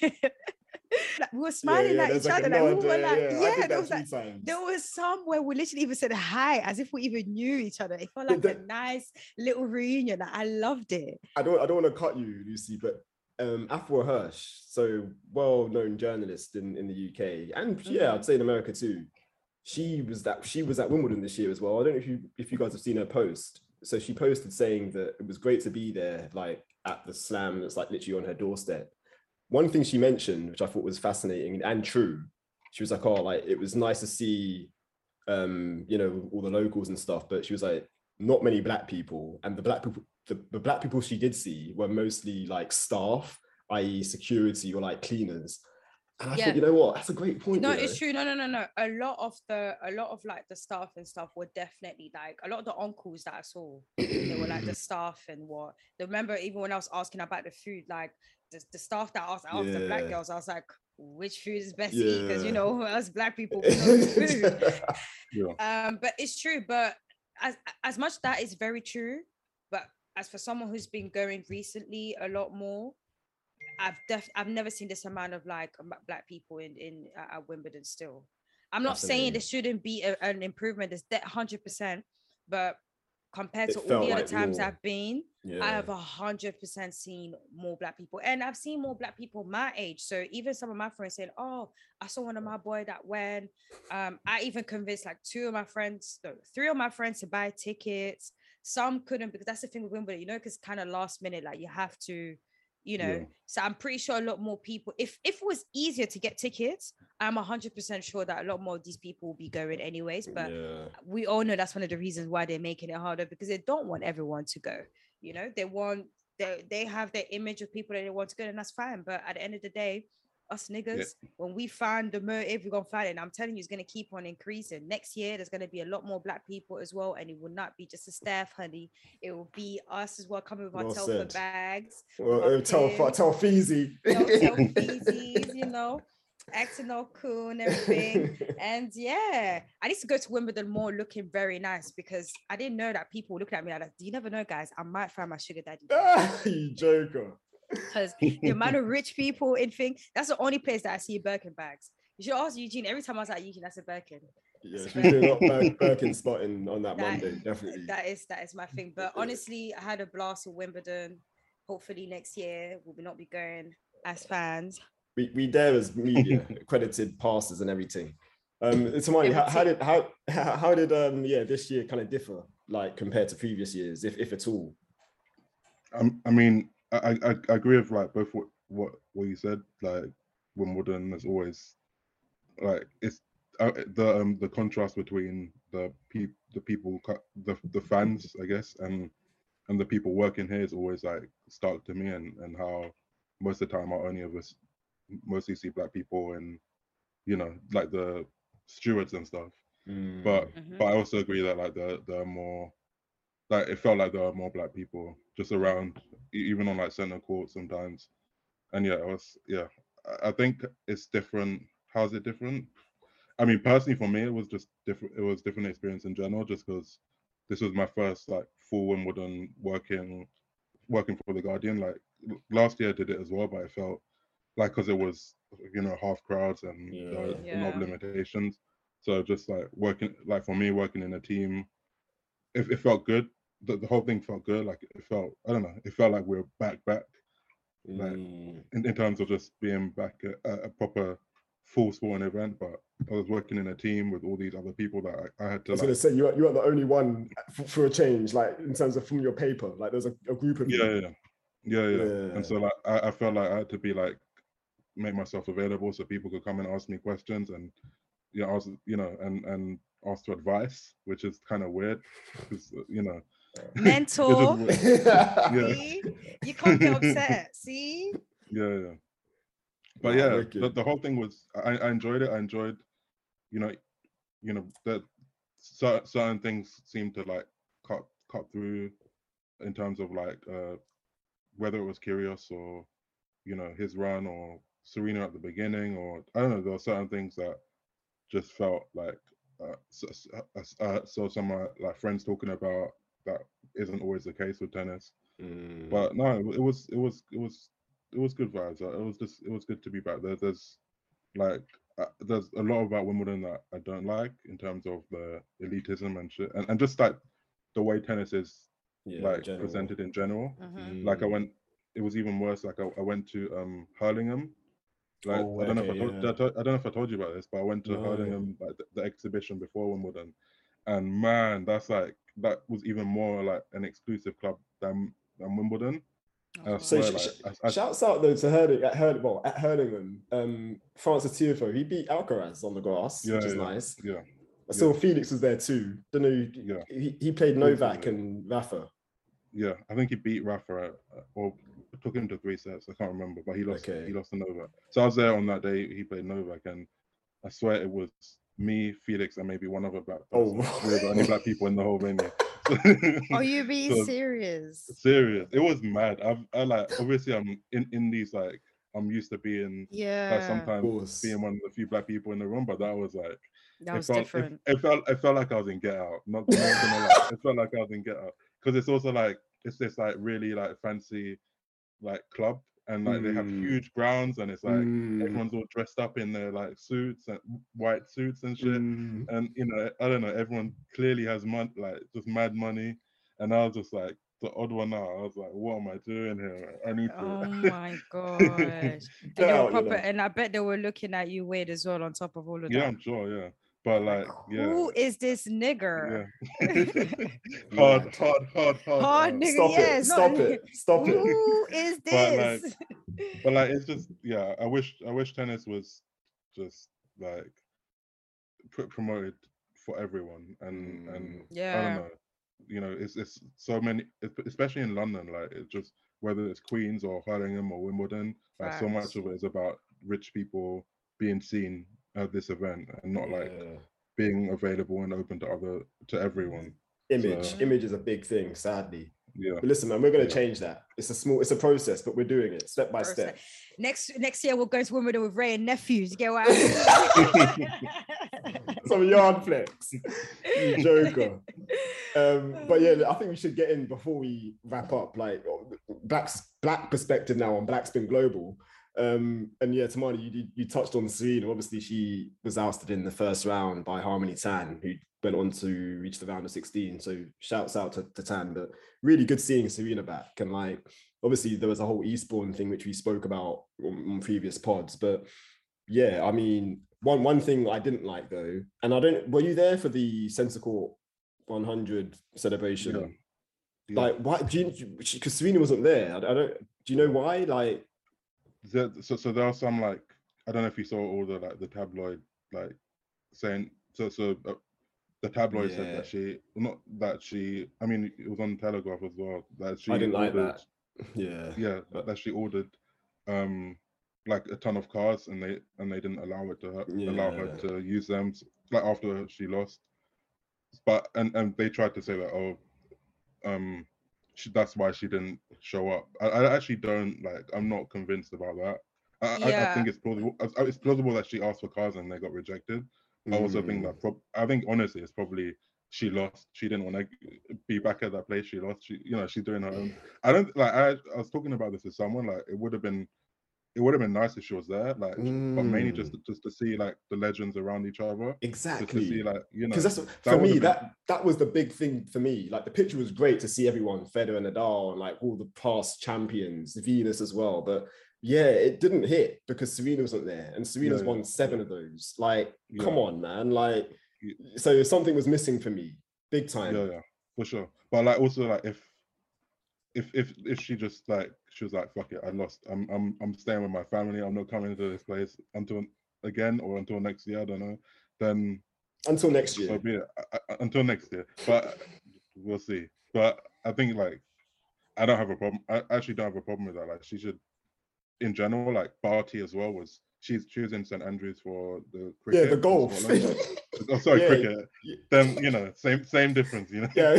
Like, we were smiling at each other. Like, we were like, there was some where we literally even said hi as if we even knew each other. It felt like a nice little reunion. Like, I loved it. I don't want to cut you, Lucy, but Afua Hirsch, so well-known journalist in the UK, and I'd say in America too. She was at Wimbledon this year as well. I don't know if you guys have seen her post. So she posted saying that it was great to be there, like at the slam that's like literally on her doorstep. One thing she mentioned, which I thought was fascinating and true, she was like, like it was nice to see, you know, all the locals and stuff, but she was like, not many black people, and the black people she did see were mostly like staff, i.e. security or like cleaners. And I thought, you know what, that's a great point. No, it's true. No. A lot of like the staff and stuff were definitely like, a lot of the uncles that I saw, they were like the staff and what. Remember, even when I was asking about the food, like the staff that asked the black girls, I was like, which food is best to eat? Because, you know, us black people, we know food. But it's true. But as much that is very true, but as for someone who's been going recently a lot more, I've never seen this amount of like black people in at Wimbledon still. I'm not saying there shouldn't be an improvement. There's 100%, but compared to all the other times I've been, I have 100% seen more black people, and I've seen more black people my age. So even some of my friends saying, "Oh, I saw one of my boy that went." I even convinced like 3 of my friends to buy tickets. Some couldn't, because that's the thing with Wimbledon, you know, because kind of last minute, like you have to you know. So I'm pretty sure a lot more people, if it was easier to get tickets, I'm 100% sure that a lot more of these people will be going anyways. But we all know that's one of the reasons why they're making it harder, because they don't want everyone to go. You know, they have their image of people that they want to go, and that's fine. But at the end of the day, us niggas, when we find the motive, we're gonna find it. And I'm telling you, it's gonna keep on increasing. Next year, there's gonna be a lot more Black people as well, and it will not be just a staff, honey. It will be us as well, coming with our Telford bags. Well, tell Feezy. Tell Feezies, you know, acting all cool and everything. And yeah, I need to go to Wimbledon more looking very nice, because I didn't know that people were looking at me like that. You never know, guys. I might find my sugar daddy. You joker. Because the amount of rich people in thing, that's the only place that I see Birkin bags. You should ask Eugene. Every time I was at Eugene, that's a Birkin. Yeah, should be doing a lot of Birkin spotting on that Monday, definitely. That is my thing. But honestly, I had a blast with Wimbledon. Hopefully next year we'll not be going as fans. We there as media, accredited passes and everything. Tamani, how did this year kind of differ, like, compared to previous years, if at all? I mean, I agree with like both what you said. Like, Wimbledon is always like, it's the contrast between the people, the fans, I guess, and the people working here is always like stark to me, and how most of the time I only ever mostly see Black people and, you know, like the stewards and stuff. But I also agree that like there are more, like, it felt like there are more Black people just around, even on like center court sometimes. And I think it's different. How's it different? I mean, personally for me, it was just different. It was different experience in general, just because this was my first like full Wimbledon working for the Guardian. Like, last year I did it as well, but I felt like, because it was, you know, half crowds and there were a lot of limitations. So just like working in a team, it felt good. The whole thing felt good. Like, it felt, I don't know, it felt like we were back. Like, in terms of just being back at a proper full sporting event. But I was working in a team with all these other people that I had to. I was going to say, you are the only one for a change, like, in terms of from your paper. Like, there's a group of you. Yeah. And so like I felt like I had to be like, make myself available so people could come and ask me questions, and and ask for advice, which is kind of weird, because mentor. See? You can't get upset. See? Yeah. But the whole thing was, I enjoyed it. I enjoyed, that certain things seemed to like cut through in terms of like whether it was Kyrgios or his run, or Serena at the beginning, or I don't know. There were certain things that just felt like so some like friends talking about that isn't always the case with tennis. But no, it was good vibes. It was good to be back there. There's a lot about Wimbledon that I don't like in terms of the elitism and shit, and just like the way tennis is presented in general. Like, it was even worse. Like, I went to Hurlingham. Like, I don't know if I told you about this, but I went to Hurlingham, like the exhibition before Wimbledon, and man, that was even more like an exclusive club than Wimbledon. So shouts out though to Hurlingham. Francis Tiafoe, he beat Alcaraz on the grass, which is nice. Yeah. I saw Felix was there too. Don't know. He played Novak and Rafa. Yeah, I think he beat Rafa or took him to 3 sets. I can't remember, but he lost. He lost to Novak. So I was there on that day. He played Novak, and I swear it was me, Felix, and maybe one other Black person. We were the only Black people in the whole venue. Are you being serious? Serious. It was mad. I like, obviously I'm in these, like, I'm used to being like sometimes being one of the few Black people in the room, but that was like, that was different. It felt like I was in Get Out. Not gonna lie. It felt like I was in Get Out, because it's also like, it's this like really like fancy like club, and like they have huge grounds, and it's like everyone's all dressed up in their like suits and white suits and shit, and I don't know, everyone clearly has just mad money, and I was just like the odd one out. I was like, what am I doing here? I need to. Oh my gosh! And I bet they were looking at you weird as well on top of all of that. Yeah, I'm sure. Yeah, But like, who is this nigger? Hard nigger. Stop Yeah, it. Stop it. Stop it. Who is this? But like, it's just, yeah. I wish tennis was just like promoted for everyone, and yeah. I don't know. You know, it's so many, especially in London. Like, it's just, whether it's Queens or Hurlingham or Wimbledon, like so much of it is about rich people being seen at this event, and not like being available and open to everyone. Image is a big thing, sadly. Yeah. But listen, man, we're gonna change that. It's a process, but we're doing it step by step. Next year we'll go to Wimbledon with Ray and nephews. You get what I mean? Some yard flex. You joker. But yeah, I think we should get in before we wrap up. Like, black perspective now on Black Spin Global. And yeah, Tamani, you touched on Serena. Obviously, she was ousted in the first round by Harmony Tan, who went on to reach the round of 16. So shouts out to Tan. But really good seeing Serena back. And like, obviously, there was a whole Eastbourne thing which we spoke about on previous pods. But yeah, I mean, one thing I didn't like though, and were you there for the Centre Court 100 celebration? Yeah. Like, why? Because Serena wasn't there. I don't. Do you know why? Like, so there are some, like, I don't know if you saw all the like the tabloid like saying the tabloid said that I mean, it was on Telegraph as well, that she, I didn't like ordered, that. that she ordered like a ton of cars, and they didn't allow her to use them, like, after she lost. But and they tried to say that that's why she didn't show up. I actually don't, like, I'm not convinced about that. I think it's plausible. It's plausible that she asked for cars and they got rejected. I also think that I think honestly it's probably she lost. She didn't want to be back at that place. She lost. She's doing her own. I don't like. I was talking about this with someone. Like, it would have been nice if she was there. Like, but mainly just to see like the legends around each other. Exactly. Just to see, like, because that's for me. That was the big thing for me. Like, the picture was great to see everyone, Federer, Nadal, and like all the past champions, Venus as well. But yeah, it didn't hit because Serena wasn't there, and Serena's won 7 of those. Like, come on, man. Like, so something was missing for me, big time. Yeah, for sure. But like, also, like, if she just, like, she was like, fuck it, I lost. I'm staying with my family. I'm not coming to this place until next year. I don't know. Then until next year. So be it. Until next year. But we'll see. But I think, like, I don't have a problem. I actually don't have a problem with that. Like, she should. In general, like, Barty as well she was in St Andrews for the cricket. Yeah, the golf. Cricket. Yeah. Then same difference. Yeah.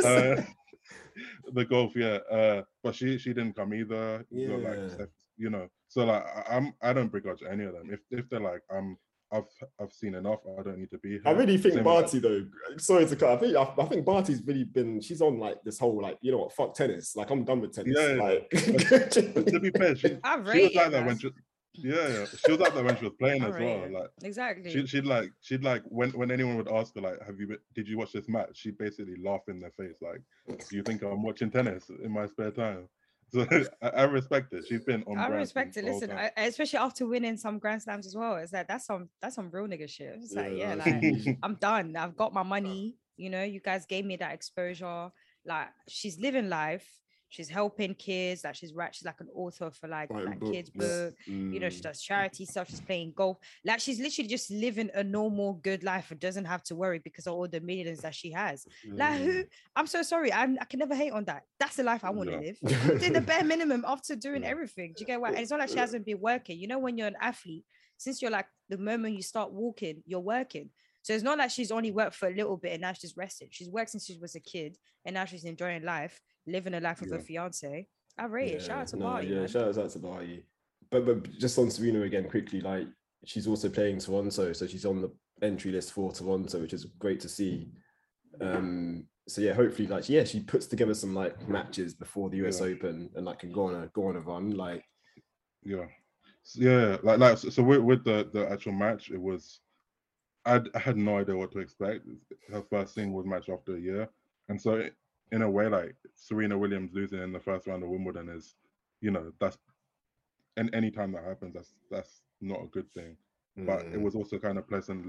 The golf, but she didn't come either. So like, I don't begrudge any of them. If they're like, I've seen enough, I don't need to be here. I really think Barty, though, sorry to cut, I think Barty's really she's on like this whole, like, you know what, fuck tennis. Like, I'm done with tennis. Like, but to be fair, she was like that when she was like that when she was playing as well. Like, exactly. She'd like when anyone would ask her, like, did you watch this match? She'd basically laugh in their face, like, do you think I'm watching tennis in my spare time? So I respect it. She's been on. I respect it. Listen, especially after winning some Grand Slams as well. It's like that's some real nigga shit. It's like, I'm done. I've got my money. You guys gave me that exposure. Like, she's living life. She's helping kids. Like, she's like an author for like kids' book. She does charity stuff. She's playing golf. Like, she's literally just living a normal, good life and doesn't have to worry because of all the millions that she has. Like, I'm so sorry. I can never hate on that. That's the life I want to live. I'm doing the bare minimum after doing everything. Do you get what? And it's not like she hasn't been working. When you're an athlete, since you're like, the moment you start walking, you're working. So it's not like she's only worked for a little bit and now she's rested. She's worked since she was a kid and now she's enjoying life, living a life with her fiance. I rate it. Shout out to Barty. Yeah, shout out to Barty. But just on Serena again quickly, like, she's also playing Toronto, so she's on the entry list for Toronto, which is great to see. So yeah, hopefully, like, she puts together some like matches before the US Open and like can go on a run. Like, so with the actual match, it was. I had no idea what to expect. Her first single match after a year, and so in a way, like, Serena Williams losing in the first round of Wimbledon is, that's, and any time that happens, that's not a good thing. But it was also kind of pleasant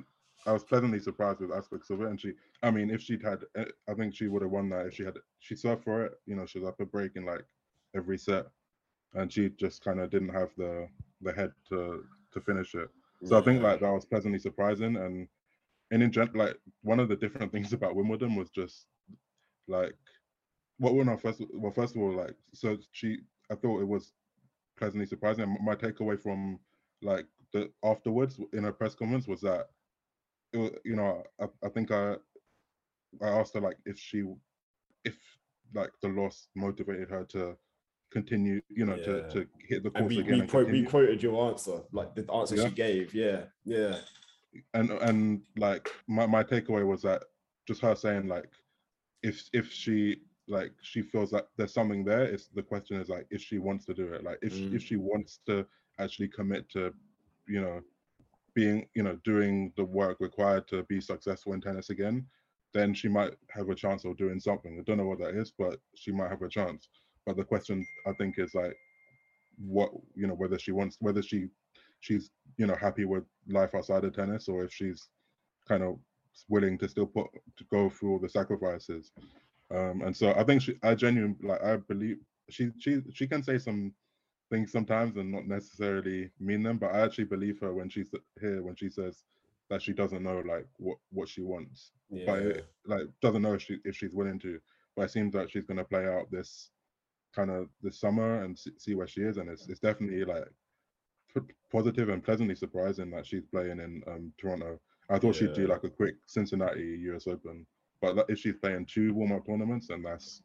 was pleasantly surprised with aspects of it. And I mean, if she'd had, I think she would have won that if she served for it. You know, she was up a break in like every set, and she just kind of didn't have the head to finish it. So I think like that was pleasantly surprising. And in general, like one of the different things about Wimbledon was just like first of all, like, so I thought it was pleasantly surprising. My takeaway from like the afterwards in her press conference was that you know, I think I asked her like if like the loss motivated her to continue, you know, to hit the course again. We quoted your answer, like the answer she gave. Yeah. And like my takeaway was that just her saying like if she like she feels like there's something there, it's the question is like if she wants to do it, like if she wants to actually commit to, you know, being, you know, doing the work required to be successful in tennis again, then she might have a chance of doing something. I don't know what that is, but she might have a chance. But the question I think is like what, you know, whether she's you know, happy with life outside of tennis, or if she's kind of willing to still to go through all the sacrifices. And so I think I genuinely, like, I believe she can say some things sometimes and not necessarily mean them, but I actually believe her when she's here, when she says that she doesn't know like what she wants, but like doesn't know if she's willing to. But it seems like she's going to play out this summer and see where she is, and it's definitely like positive and pleasantly surprising that she's playing in Toronto. I thought she'd do like a quick Cincinnati US Open, but if she's playing 2 warm-up tournaments, then that's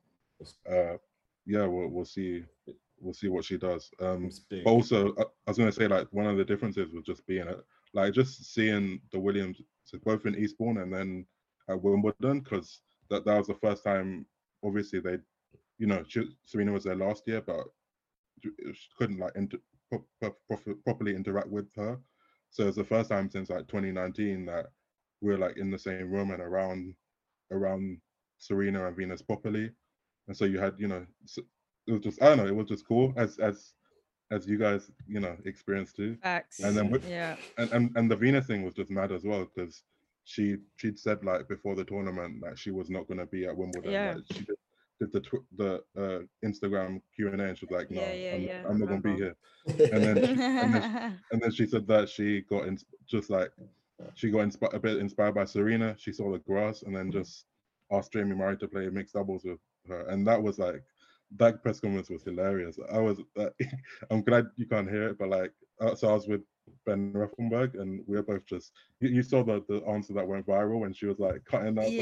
we'll see what she does. But also I was going to say like one of the differences was just being like just seeing the Williams both in Eastbourne and then at Wimbledon, because that was the first time. Obviously they, you know, Serena was there last year, but couldn't like properly interact with her. So it's the first time since like 2019 that we're like in the same room and around Serena and Venus properly. And so you had, you know, it was just, I don't know, it was just cool as you guys, you know, experienced too. Facts. And then and the Venus thing was just mad as well, because she'd said like before the tournament that she was not going to be at Wimbledon. Like, she did the Instagram Q&A and she was like, no, I'm not going to be here. And then she said that she got a bit inspired by Serena. She saw the grass and then just asked Jamie Murray to play mixed doubles with her, and that was like, that press conference was hilarious. I'm glad you can't hear it, but like, so I was with Ben Rothenberg and we were both just, you saw the answer that went viral when she was like cutting out.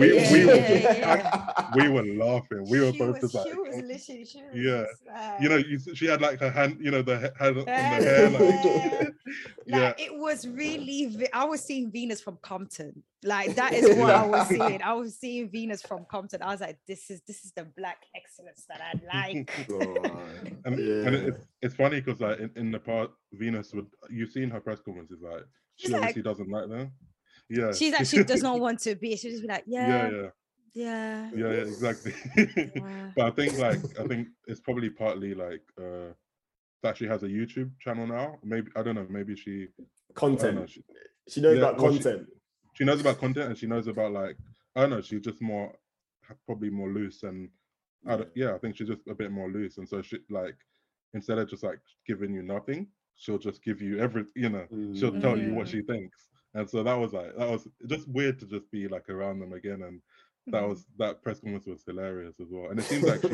We were laughing. We were both just like, she was literally, you know, she had like her hand, you know, the hand on the hair, like, it was really, I was seeing Venus from Compton. Like, that is what I was seeing. I was seeing Venus from Compton. I was like, this is the black excellence that I like. and it's funny because like in the part, Venus you've seen her press conferences, like she obviously doesn't like them. Yeah, she's like, she does not want to be. She'll just be like, yeah, exactly. But I think it's probably partly like that she has a YouTube channel now. Maybe, I don't know, maybe she content. She knows about content. She knows about content, and she knows about like, I don't know, she's just probably more loose, and I think she's just a bit more loose, and so she like, instead of just like giving you nothing, she'll just give you everything, you know. She'll tell you what she thinks, and so that was just weird to just be like around them again, and that press conference was hilarious as well. And it seems like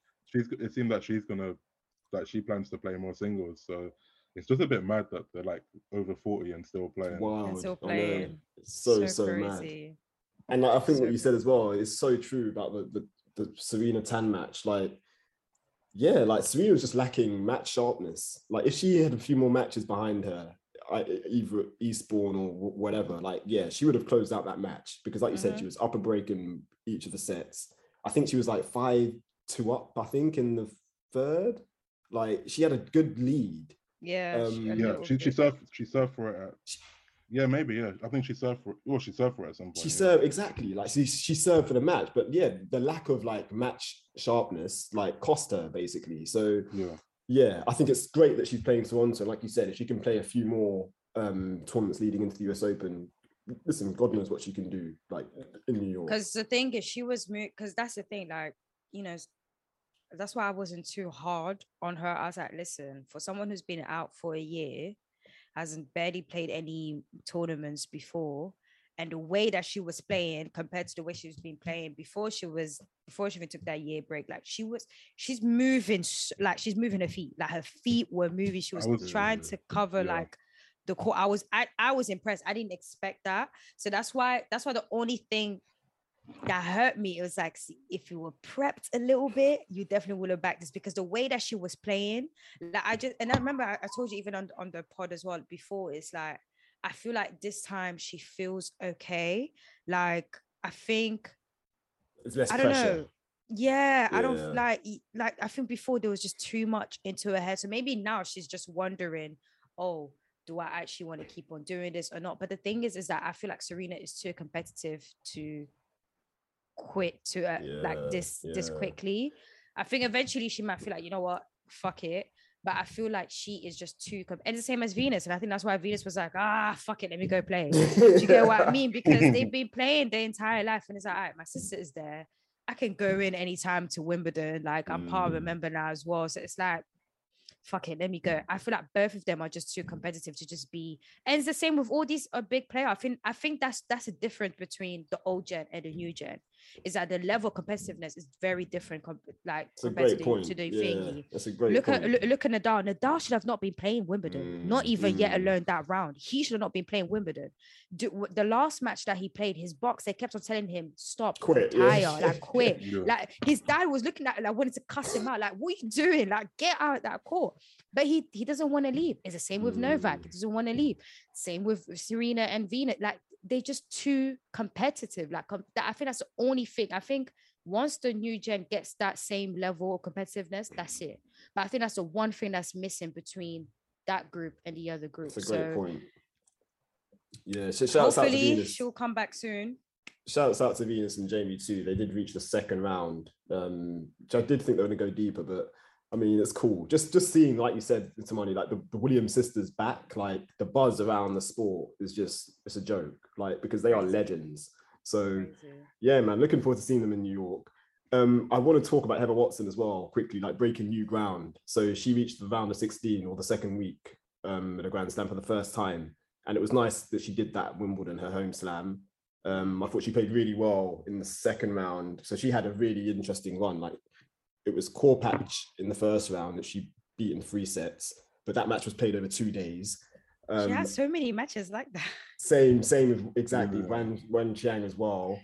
she plans to play more singles, so it's just a bit mad that they're like over 40 and still playing. Wow, still playing. It's so mad. And like, I think what you said as well is so true about the Serena Tan match. Like, like Serena was just lacking match sharpness. Like, if she had a few more matches behind her, either Eastbourne or whatever, like, she would have closed out that match, because like you said, she was up a break in each of the sets. I think she was like 5-2 up, I think, in the third. Like, she had a good lead. She served for it at, maybe, I think she served for it at some point. She served, exactly, like she served for the match, but the lack of like match sharpness like cost her basically. So I think it's great that she's playing Toronto. Like you said, if she can play a few more tournaments leading into the US Open, listen, God knows what she can do, like in New York. Because the thing is, she was because that's the thing, like, you know, that's why I wasn't too hard on her. I was like, listen, for someone who's been out for a year, hasn't barely played any tournaments before, and the way that she was playing compared to the way she's been playing before she even took that year break, like she's moving like she's moving her feet, like her feet were moving. She was trying to cover like the court. I was impressed. I didn't expect that. So that's why the only thing that hurt me, it was like, see, if you were prepped a little bit, you definitely would have backed this, because the way that she was playing, like I remember I told you even on the pod as well before, it's like I feel like this time she feels okay. Like I think it's less I don't pressure. know. Yeah, I don't like I think before there was just too much into her head. So maybe now she's just wondering, oh, do I actually want to keep on doing this or not? But the thing is that I feel like Serena is too competitive to quit to like this quickly. I think eventually she might feel like, you know what, fuck it. But I feel like she is just too and the same as Venus, and I think that's why Venus was like, fuck it, let me go play. Do you get what I mean? Because they've been playing their entire life, and it's like, all right, my sister is there, I can go in anytime to Wimbledon, like I'm part of a member now as well. So it's like, fuck it, let me go. I feel like both of them are just too competitive to just be, and it's the same with all these big players. I think that's a difference between the old gen and the new gen, is that the level of competitiveness is very different, like compared to the thingy. That's a great point. Look at Nadal. Nadal should have not been playing Wimbledon, not even yet alone that round. He should have not been playing Wimbledon. The last match that he played, his box, they kept on telling him, stop, quit, retire, like quit. Like his dad was looking at, like, wanted to cuss him out, like, what are you doing? Like, get out of that court. But he doesn't want to leave. It's the same with Novak. He doesn't want to leave. Same with Serena and Venus. Like, they're just too competitive. Like, I think that's the only thing. I think once the new gen gets that same level of competitiveness, that's it. But I think that's the one thing that's missing between that group and the other group. That's a great point. Yeah, hopefully she'll come back soon. Shouts out to Venus and Jamie too. They did reach the second round, which I did think they were going to go deeper, but I mean, it's cool. Just seeing, like you said, Tamani, like the Williams sisters back, like the buzz around the sport is it's a joke, like, because they are legends. So yeah, man, looking forward to seeing them in New York. I want to talk about Heather Watson as well, quickly, like breaking new ground. So she reached the round of 16, or the second week, at a Grand Slam for the first time. And it was nice that she did that at Wimbledon, her home slam. I thought she played really well in the second round. So she had a really interesting run. Like, it was Korpatch in the first round that she beat in 3 sets, but that match was played over 2 days. She has so many matches like that. Same with exactly Wen Chiang as well.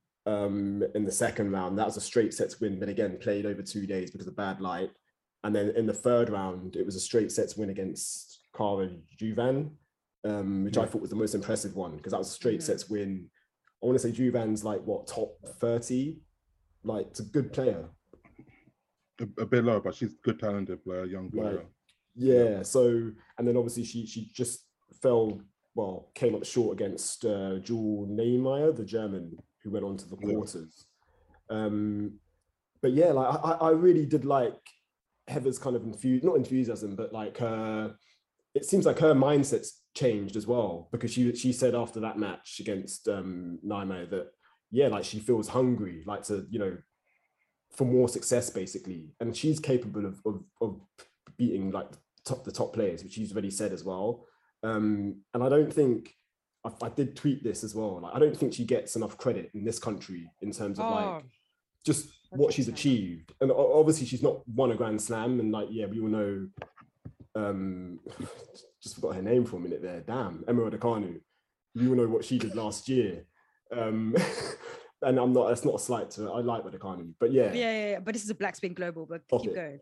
In the second round, that was a straight sets win, but again played over 2 days because of bad light. And then in the third round, it was a straight sets win against Cara Juvan, which I thought was the most impressive one, because that was a straight sets win. I want to say Juvan's like top 30, like, it's a good player. A bit low, but she's good, talented player, young player. Like, yeah. So, and then obviously she just came up short against Jule Niemeyer, the German, who went on to the quarters. But yeah, like I really did like Heather's kind of not enthusiasm, but like it seems like her mindset's changed as well, because she said after that match against Niemeyer that, yeah, like she feels hungry, like to, for more success basically, and she's capable of beating like the top players, which she's already said as well. And I don't think I did tweet this as well. Like, I don't think she gets enough credit in this country in terms of like just what she's achieved. And obviously she's not won a Grand Slam, and like, yeah, we all know. Just forgot her name for a minute there. Damn, Emma Raducanu. We all know what she did last year. And that's not a slight to her. I like Raducanu, but yeah. Yeah. But this is a Black Spin Global, but keep going.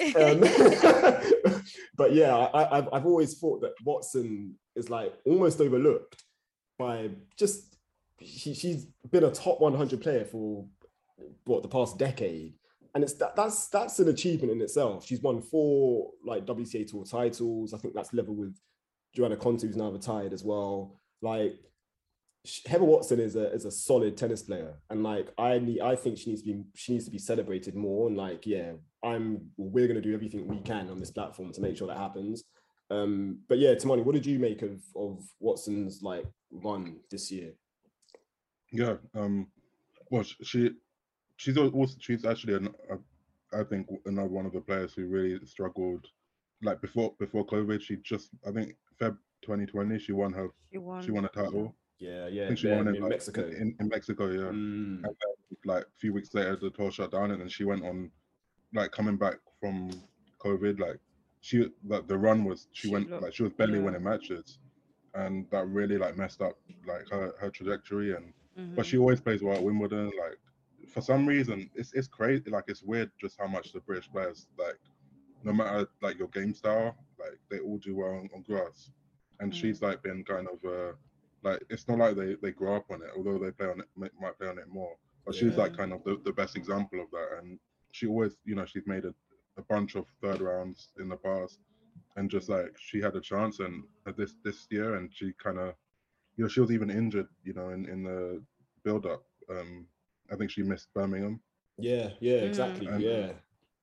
But yeah, I've always thought that Watson is like almost overlooked by just, she's been a top 100 player for the past decade. And that's an achievement in itself. She's won 4 like WTA Tour titles. I think that's level with Joanna Konta, who's now retired as well. Like, Heather Watson is a solid tennis player, and like I think she needs to be celebrated more. And like, yeah, we're going to do everything we can on this platform to make sure that happens. But yeah, Tamani, what did you make of Watson's like run this year? Yeah, well, she's actually I think another one of the players who really struggled. Like before COVID, I think Feb 2020 she won a title. Yeah, I think she won in Mexico. In Mexico, yeah. And then, like a few weeks later, the tour shut down, and then she went on, like coming back from COVID, like the run was she was barely winning matches, and that really like messed up like her trajectory. And but she always plays well at Wimbledon. Like for some reason, it's crazy. Like it's weird just how much the British players, like no matter like your game style, like they all do well on grass. And she's like been kind of like it's not like they grow up on it, although they might play on it more. But she's like kind of the best example of that. And she always, she's made a bunch of third rounds in the past, and just like she had a chance and this year, and she kind of, she was even injured, in the build up. I think she missed Birmingham. Yeah, exactly. And,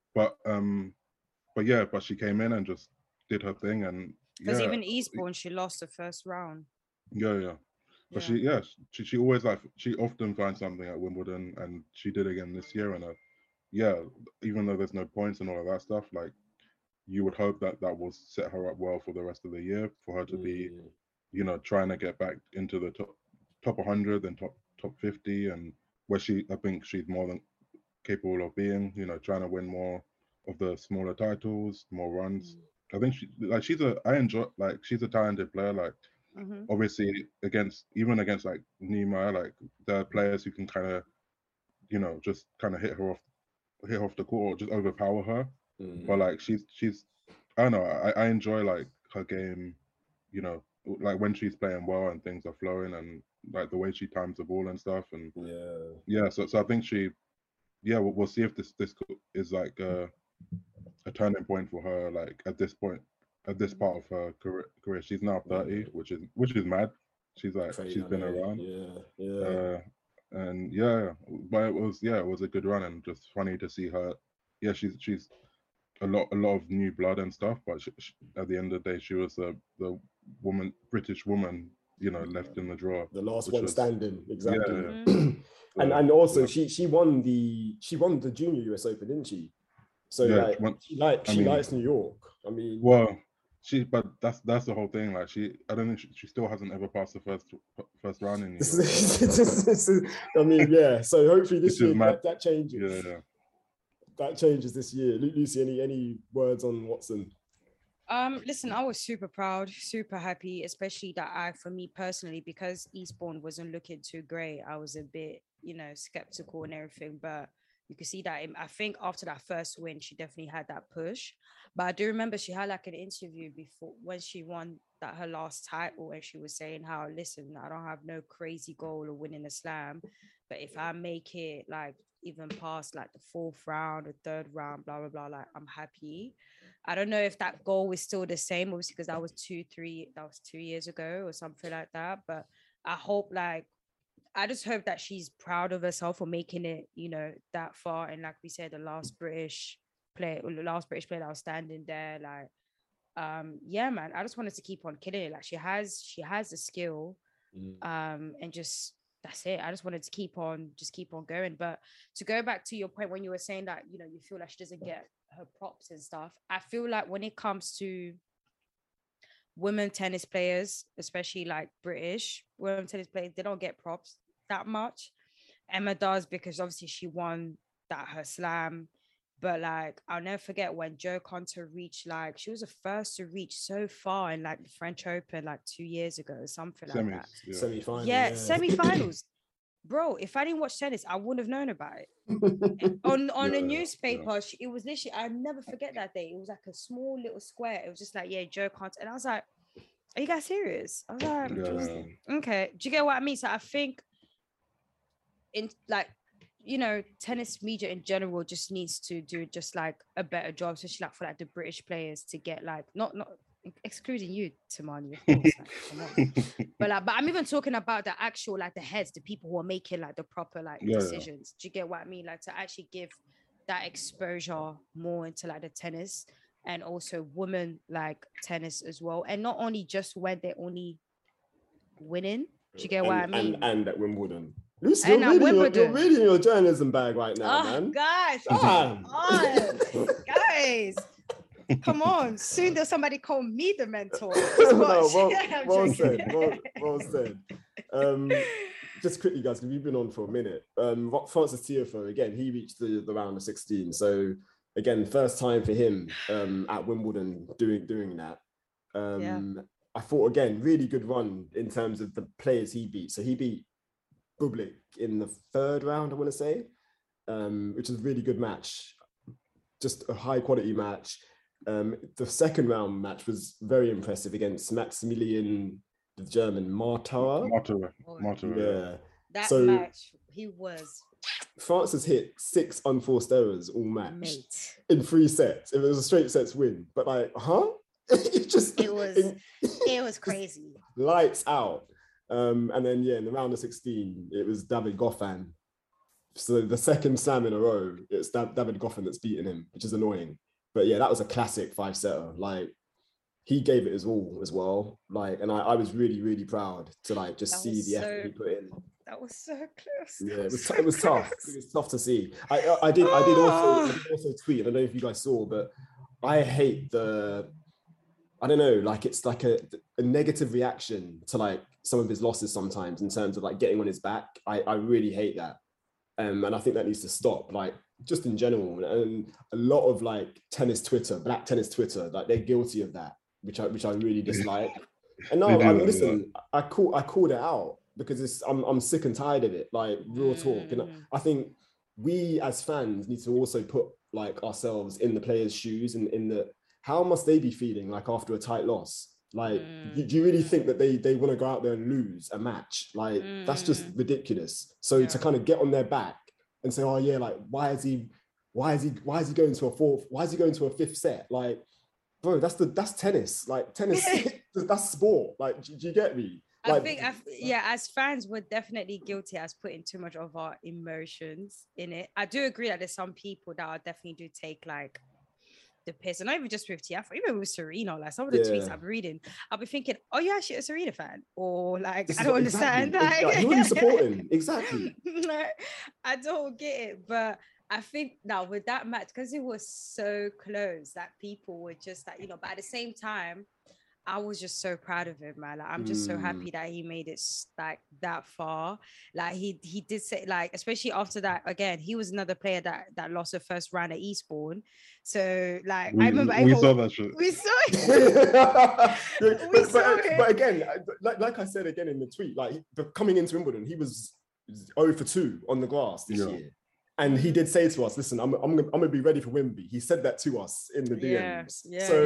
but she came in and just did her thing, and because even Eastbourne, she lost the first round. Yeah. But she always she often finds something at Wimbledon, and she did again this year. And even though there's no points and all of that stuff, like you would hope that will set her up well for the rest of the year, for her to be, trying to get back into the top 100 and top 50, and where I think she's more than capable of being, trying to win more of the smaller titles, more runs. I think she's a talented player. Like obviously against like Nima, like there are players who can kind of, just kind of hit her off the court or just overpower her. But like she's I don't know, I enjoy like her game, like when she's playing well and things are flowing, and like the way she times the ball and stuff. And so I think we'll see if this is like a turning point for her, like at this part of her career. She's now 30, which is mad. She's like she's been around. And but it was a good run, and just funny to see her. She's a lot of new blood and stuff, but at the end of the day, she was the British woman, left in the draw, the last one standing. Exactly. And also she won the Junior US Open, didn't she? So she likes New York. I mean, well, but that's the whole thing. Like I don't think she still hasn't ever passed the first round in New York. I mean, so hopefully this year that changes. That changes this year. Lucy, any words on Watson? Listen, I was super proud, super happy, especially that for me personally, because Eastbourne wasn't looking too great, I was a bit, skeptical and everything, but you could see that I think after that first win, she definitely had that push. But I do remember she had like an interview before when she won her last title, and she was saying how, listen, I don't have no crazy goal of winning a slam, but if I make it like even past like the fourth round or third round, blah, blah, blah, like I'm happy. I don't know if that goal is still the same, obviously, because that was 2 years ago or something like that. But I just hope that she's proud of herself for making it, that far. And like we said, the last British player that was standing there, like, man, I just wanted to keep on killing it. Like she has the skill, and just that's it. I just wanted to keep on going. But to go back to your point when you were saying that, you feel like she doesn't get her props and stuff, I feel like when it comes to women tennis players, especially like British women tennis players, they don't get props that much. Emma does, because obviously she won her slam. But like, I'll never forget when Jo Konta reached, like, she was the first to reach so far in like the French Open like 2 years ago, something like that. Semi-final. Semi-finals. Bro, if I didn't watch tennis, I wouldn't have known about it. on a newspaper, it was literally, I'll never forget that day. It was like a small little square. It was just like, Jo Konta. And I was like, are you guys serious? I was like, okay. Do you get what I mean? So I think in like, tennis media in general just needs to do just like a better job, especially like for like the British players to get like, not excluding you, Tamani, of course, like, come on. but I'm even talking about the actual, like the heads, the people who are making like the proper like decisions. Do you get what I mean? Like to actually give that exposure more into like the tennis, and also women like tennis as well. And not only just when they're only winning. Do you get what I mean? And at Wimbledon. Lucy, And at you're Wimbledon. reading your journalism bag right now, Oh, man. guys, guys, come on. Soon there's somebody call me the mentor. Well said. Well said. Just quickly, guys, because we've been on for a minute. Francis Tiafoe, again, he reached the round of 16. So again, first time for him at Wimbledon doing that. I thought, again, really good run in terms of the players he beat. So he beat Bublik in the third round, I want to say, which is a really good match. Just a high quality match. The second round match was very impressive against Maximilian, the German, Martara. Yeah. That match, he was. France has hit 6 unforced errors all match in 3 sets. It was a straight sets win, but like, it was crazy. Lights out. And then in the round of 16, it was David Goffin. So the second slam in a row, it's David Goffin that's beaten him, which is annoying. But yeah, that was a classic 5-setter. Like, he gave it his all as well. Like, and I was really, really proud to like just see the effort he put in. That was so close. Yeah, it was tough. It was tough to see. I did also tweet. I don't know if you guys saw, but I hate I don't know, like it's like a negative reaction to like some of his losses sometimes in terms of like getting on his back. I really hate that. And I think that needs to stop, like just in general. And a lot of like tennis Twitter, black tennis Twitter, like they're guilty of that, which I really dislike. And no, listen, I called it out because I'm sick and tired of it, like real talk. And I think we as fans need to also put like ourselves in the players' shoes and in the, how must they be feeling like after a tight loss? Like, do you really think that they want to go out there and lose a match? Like, that's just ridiculous. So to kind of get on their back and say, oh yeah, like why is he going to a fourth? Why is he going to a fifth set? Like, bro, that's tennis. Like tennis, that's sport. Like, do you get me? Like, I think, as fans, we're definitely guilty as putting too much of our emotions in it. I do agree that there's some people that are definitely do take like the piss, and not even just with Tiafoe, even with Serena. Like some of the tweets I'm reading, I'll be thinking, "Oh, you're actually a Serena fan," or like, "I don't understand." Exactly. Like, who are you supporting? Exactly. I don't get it, but I think now with that match, because it was so close, that people were just like, But at the same time, I was just so proud of him, man. Like, I'm just so happy that he made it like that far. Like he did say, like, especially after that, again, he was another player that lost the first round at Eastbourne. So like, I remember we saw that shit. We saw it. But again, like I said again in the tweet, like coming into Wimbledon, he was 0 for 2 on the grass this year. And he did say to us, listen, I'm gonna be ready for Wimby. He said that to us in the DMs.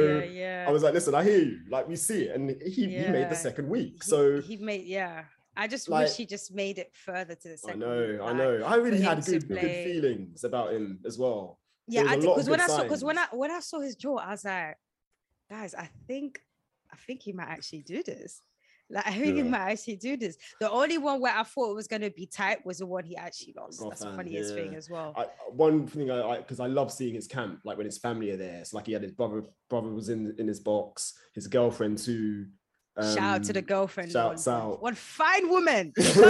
I was like, listen, I hear you. Like, we see it. And he made the second week. He made, I just wish he just made it further to the second week. I know. I really had good feelings about him as well. Yeah, because when I saw his draw, I was like, guys, I think he might actually do this. Like, I think he might actually do this. The only one where I thought it was going to be tight was the one he actually lost. That's the funniest thing as well. One thing because I love seeing his camp, like when his family are there. It's like he had his brother was in his box, his girlfriend too. Shout out to the girlfriend. Shouts out. What fine woman.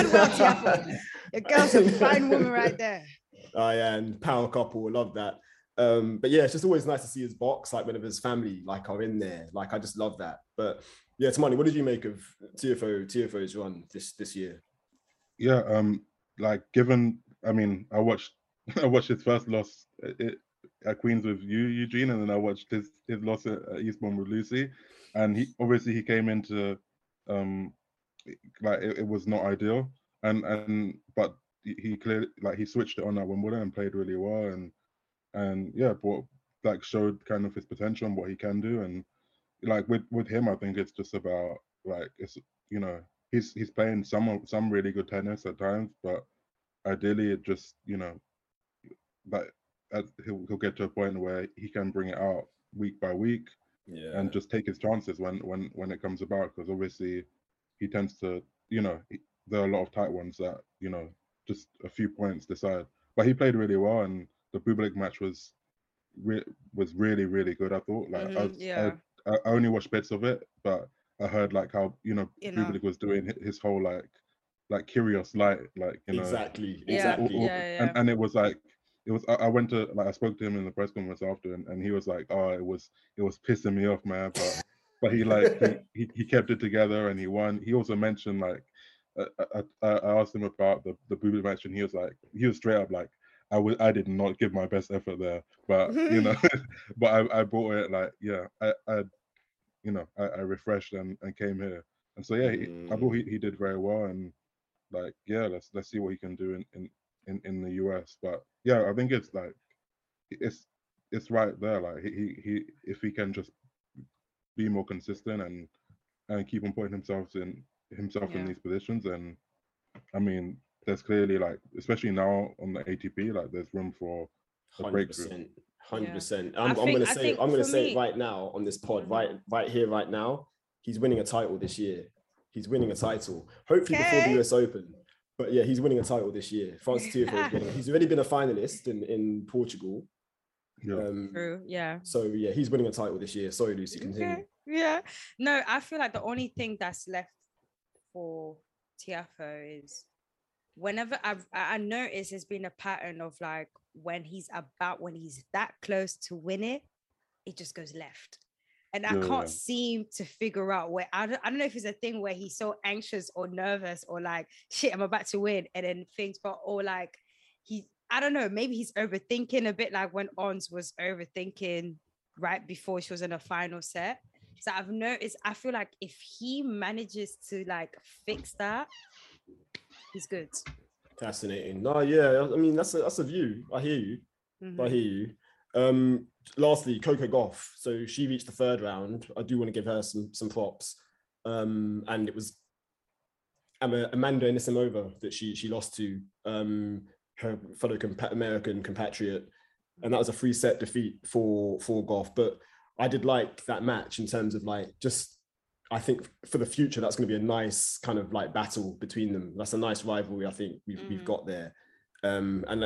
Your girl's a fine woman right there. Oh yeah, and power couple, love that. But yeah, it's just always nice to see his box, like whenever his family like are in there. Like, I just love that. But yeah, Tamani, what did you make of Tiafoe's run this year? Yeah, like given, I mean, I watched his first loss at Queens with you, Eugene, and then I watched his loss at Eastbourne with Lucy, and he came into like it was not ideal, but he clearly, like, he switched it on at Wimbledon and played really well, and showed kind of his potential and what he can do. And like with him, I think it's just about, like, it's, he's playing some really good tennis at times, but ideally it just, that he'll get to a point where he can bring it out week by week, and just take his chances when it comes about, because obviously he tends to, there are a lot of tight ones that, just a few points decide. But he played really well, and the Bublik match was was really, really good. I thought like yeah. I only watched bits of it, but I heard like how Bublik was doing his whole like Kyrgios light, like exactly. And it was like I went to I spoke to him in the press conference after, and he was like, oh, it was pissing me off, man, but he he kept it together and he won. He also mentioned like I asked him about the Bublik match, and he was straight up like, I did not give my best effort there, but but I brought it, like I refreshed and came here, and so I thought he did very well, and like let's see what he can do in the US. But I think it's like it's right there, like he if he can just be more consistent and keep on putting himself in these positions, and I mean there's clearly, like, especially now on the ATP, like there's room for a breakthrough. 100%. I'm gonna say it right now on this pod, right here, right now. He's winning a title this year. He's winning a title, hopefully before the US Open. But yeah, he's winning a title this year. Francis Tiafoe he's already been a finalist in Portugal. True. Yeah. So yeah, he's winning a title this year. Sorry, Lucy, continue. Okay. Yeah. No, I feel like the only thing that's left for Tiafoe is whenever I noticed there's been a pattern of like when he's that close to win it, it just goes left. And I can't seem to figure out where, I don't know if it's a thing where he's so anxious or nervous or like, shit, I'm about to win. And then things, or like I don't know, maybe he's overthinking a bit, like when Ons was overthinking right before she was in a final set. So I've noticed, I feel like if he manages to like fix that, he's good. Fascinating. No, yeah, I mean, that's a view. I hear you. I hear you. Lastly, Coco Gauff. So she reached the third round. I do want to give her some props. And it was Amanda Anisimova that she lost to, her fellow American compatriot. And that was a 3-set defeat for Gauff. But I did like that match in terms of like, just, I think for the future, that's going to be a nice kind of like battle between them. That's a nice rivalry I think we've got there. I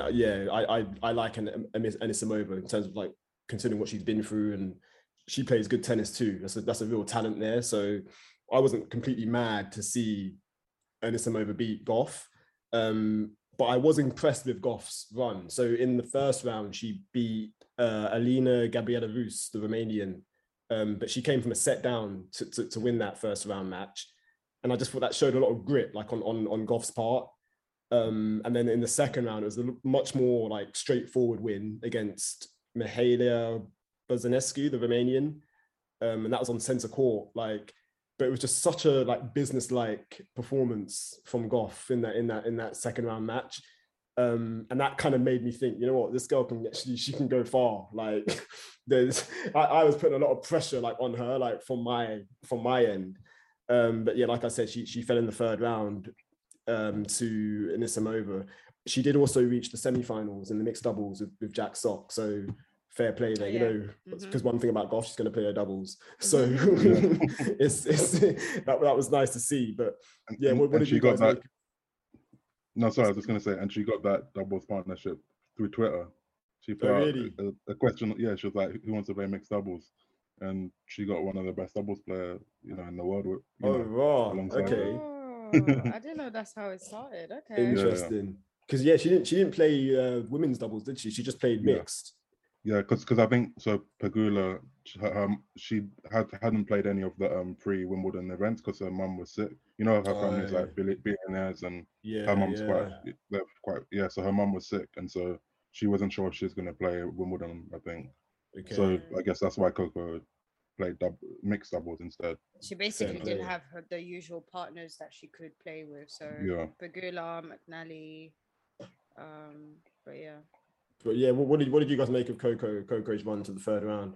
like Anisimova in terms of like considering what she's been through, and she plays good tennis too. That's a real talent there. So I wasn't completely mad to see Anisimova beat Gauff. But I was impressed with Gauff's run. So in the first round, she beat Alina Gabriela Rus, the Romanian, but she came from a set down to win that first round match. And I just thought that showed a lot of grit, like on Gauff's part. And then in the second round, it was a much more like straightforward win against Mihaela Băsescu, the Romanian. And that was on center court, like, but it was just such a like business-like performance from Gauff in that second round match. And that kind of made me think, you know what, this girl she can go far. Like I was putting a lot of pressure like on her, like from my end. But yeah, like I said, she fell in the third round to Anisimova. She did also reach the semi-finals in the mixed doubles with Jack Sock. So fair play there, because one thing about Gauff, she's going to play her doubles. So it's that was nice to see. But yeah, what did you guys make? No, sorry, I was just going to say, and she got that doubles partnership through Twitter. She put out a question. Yeah, she was like, "Who wants to play mixed doubles?" And she got one of the best doubles player, in the world. Okay. I didn't know that's how it started. Okay, interesting. Because she didn't play women's doubles, did she? She just played mixed. Yeah, because I think so. Pegula, she hadn't played any of the pre-Wimbledon events because her mum was sick. Her family's like billionaires, and her mum's quite. So her mum was sick, and so she wasn't sure if she was going to play Wimbledon, I think. Okay. So I guess that's why Coco played mixed doubles instead. She basically didn't have the usual partners that she could play with. So Pegula, McNally, but yeah. But yeah, what did you guys make of Coco's run to the third round?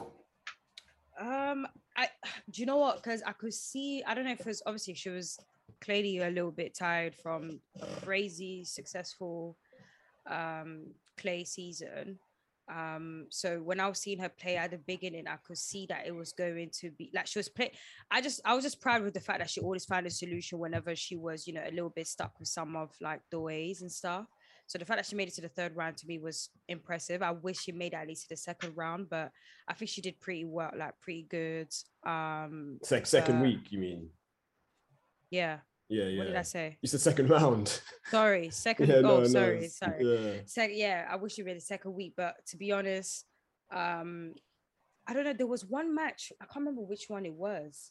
Do you know what? Because I could see, I don't know if it was, obviously she was clearly a little bit tired from a crazy successful clay season. So when I was seeing her play at the beginning, I could see that it was going to be like she was playing. I was just proud with the fact that she always found a solution whenever she was, a little bit stuck with some of like the ways and stuff. So the fact that she made it to the third round to me was impressive. I wish she made it at least to the second round, but I think she did pretty well, like pretty good. Second week, you mean? Yeah. Yeah. What did I say? It's the second round. Sorry, second. Sorry. Yeah. I wish she made the second week, but to be honest, I don't know. There was one match. I can't remember which one it was.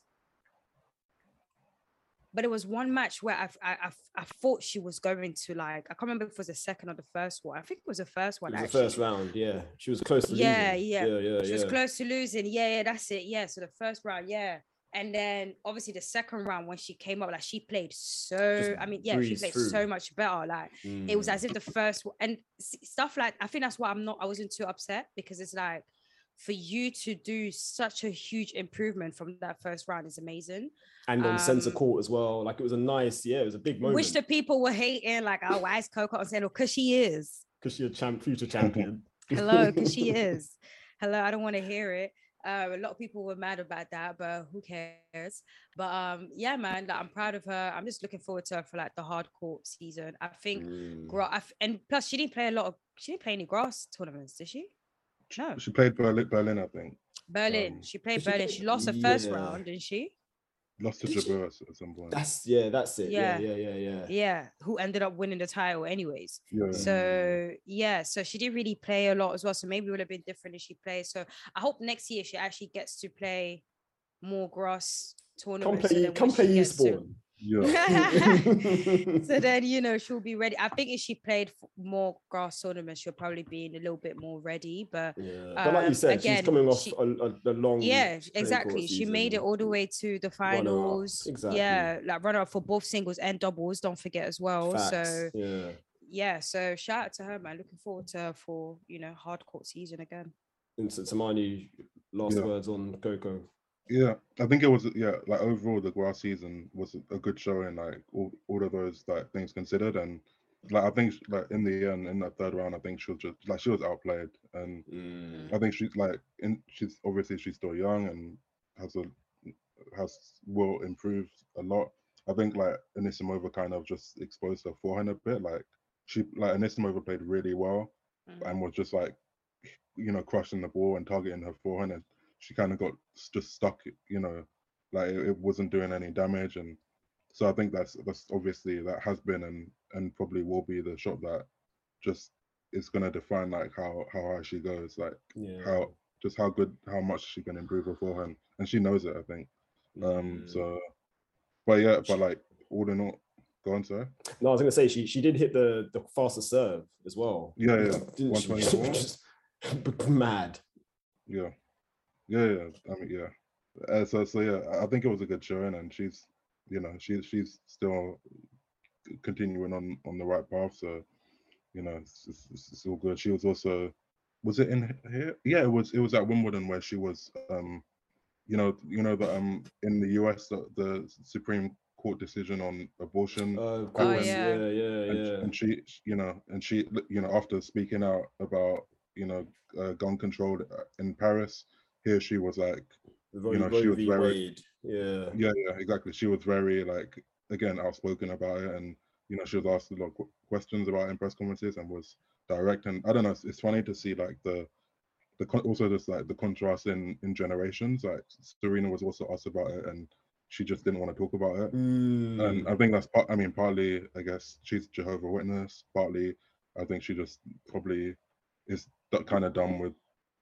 But it was one match where I thought she was going to, like, I can't remember if it was the second or the first one. I think it was the first one. It was actually. the first round, yeah. She was close to losing. Yeah. She was close to losing. Yeah, that's it. Yeah, so the first round, yeah. And then obviously the second round when she came up, like she played she played so much better. Like it was as if the first and stuff like, I think that's why I wasn't too upset, because it's like, for you to do such a huge improvement from that first round is amazing. And on center court as well. Like it was it was a big moment. Wish the people were hating, like, oh, why is Coco on center? Because she is. Because she's a future champion. Hello, because she is. Hello, I don't want to hear it. A lot of people were mad about that, but who cares? But yeah, man, like, I'm proud of her. I'm just looking forward to her for like the hard court season. I think, and plus she didn't play any grass tournaments, did she? No. She played Berlin, I think. She played Berlin. She lost the first round, didn't she? Lost to Jabeur at some point. That's it. Yeah. Who ended up winning the title anyways. Yeah. So she didn't really play a lot as well. So maybe it would have been different if she played. So I hope next year she actually gets to play more grass tournaments. Come play Eastbourne. Yeah. So then, she'll be ready. I think if she played more grass tournaments, she'll probably be a little bit more ready. But like you said, again, she's coming off a long. Yeah, exactly. She made it all the way to the finals. Exactly. Yeah, like runner up for both singles and doubles. Don't forget as well. Facts. So yeah. So shout out to her, man. Looking forward to her for hard court season again. And so Tamani, last words on Coco. Yeah, I think it was like overall the grass season was a good showing, like all of those like things considered, and like I think like in the end in that third round I think she was outplayed, and I think she's still young and will improve a lot. I think like Anisimova kind of just exposed her forehand a bit. Like Anisimova played really well and was just like crushing the ball and targeting her forehand, and she kind of got just stuck, like it wasn't doing any damage. And so I think that's obviously that has been and probably will be the shot that just is going to define like how high she goes, like how much she can improve beforehand, and she knows it, I think. But like all in all, go on, sir. No, I was going to say she did hit the faster serve as well. Yeah, didn't she? Just mad. Yeah. I mean, yeah. So yeah, I think it was a good showing, and she's still continuing on the right path. So it's all good. She was also, was it in here? Yeah, it was at Wimbledon where she was that in the US the Supreme Court decision on abortion. And she after speaking out about gun control in Paris. Here she was like, she was very, exactly. She was very like, again, outspoken about it, and she was asked a lot of questions about it in press conferences and was direct. And I don't know, it's funny to see like also just like the contrast in generations. Like Serena was also asked about it, and she just didn't want to talk about it. And I think that's partly, I guess she's Jehovah's Witness. Partly, I think she just probably is kind of done with,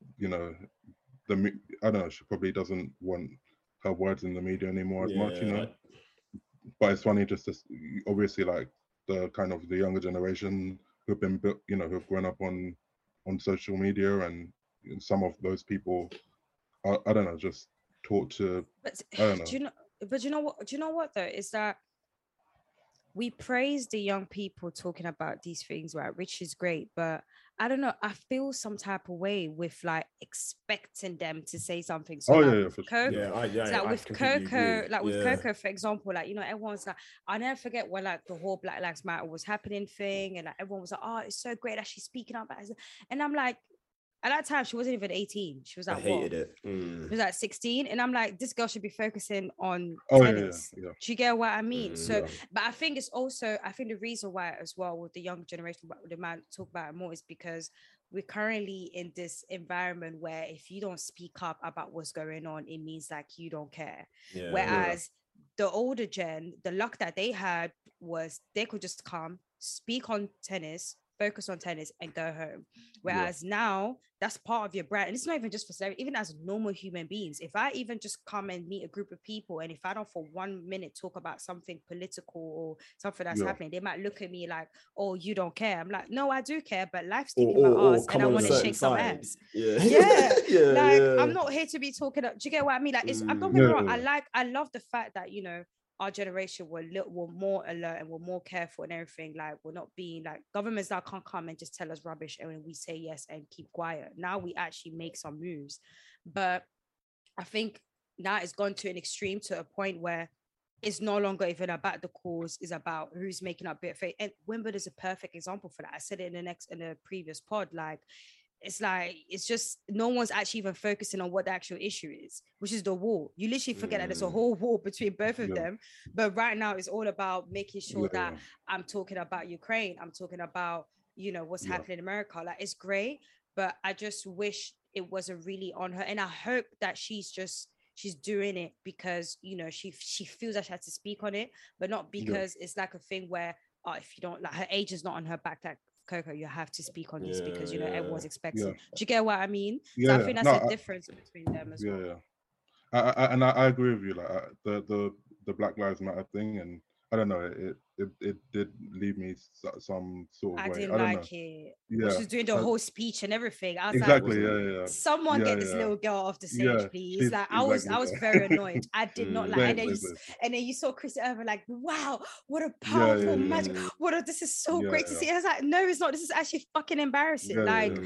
I don't know, she probably doesn't want her words in the media anymore as much, But it's funny just to obviously like the kind of the younger generation who've been built, who've grown up on social media, and some of those people are, I don't know, just taught to. But I don't know. Do you know what though? Is that we praise the young people talking about these things, right? Which is great, but I don't know. I feel some type of way with like expecting them to say something. So with Coco, for example, like everyone's like, I'll never forget when like the whole Black Lives Matter was happening thing, and like everyone was like, oh, it's so great that she's speaking up, and I'm like, At that time, she wasn't even 18. She was I like, hated what? it. She was like 16. And I'm like, this girl should be focusing on Oh, tennis. yeah. Do you get what I mean? So, Yeah. but I think it's also, I think the reason why as well with the younger generation, the man talk about it more is because we're currently in this environment where if you don't speak up about what's going on, it means like you don't care. Yeah. Whereas the older gen, the luck that they had was they could just come, speak on tennis, focus on tennis, and go home. Whereas now, that's part of your brand. And it's not even just for celebrities, even as normal human beings. If I even just come and meet a group of people, and if I don't for 1 minute talk about something political or something that's happening, they might look at me like, oh, you don't care. I'm like, no, I do care, but life's kicking my ass and I want to shake some ass. Yeah. I'm not here to be talking up. Do you get what I mean? Like, I'm not getting wrong. I love the fact that, you know, our generation were more alert and were more careful and everything. Like, we're not being like, governments now can't come and just tell us rubbish and when we say yes and keep quiet. Now we actually make some moves. But I think now it's gone to an extreme, to a point where it's no longer even about the cause, it's about who's making up bit of faith. And Wimbledon is a perfect example for that. I said it in the previous pod, like, it's like, it's just no one's actually even focusing on what the actual issue is, which is the war. You literally forget that there's a whole war between both of them. But right now it's all about making sure that I'm talking about Ukraine. I'm talking about, you know, what's happening in America. Like, it's great, but I just wish it wasn't really on her. And I hope that she's doing it because, you know, she feels that she has to speak on it, but not because it's like a thing where, if you don't, like, her age is not on her back, like, Coco, you have to speak on this because, you know, everyone's expecting. Do you get what I mean? So I think that's a difference between them as well. I agree with you. Like, the Black Lives Matter thing, and I don't know, it did leave me some sort of way. I didn't like it. Yeah, she was doing the whole speech and everything. I was exactly, like, someone get this little girl off the stage, please. Like, I was very annoyed. I did not like. And then you saw Chris Evans like, wow, what a powerful match! This is so great to see. I was like, no, it's not. This is actually fucking embarrassing.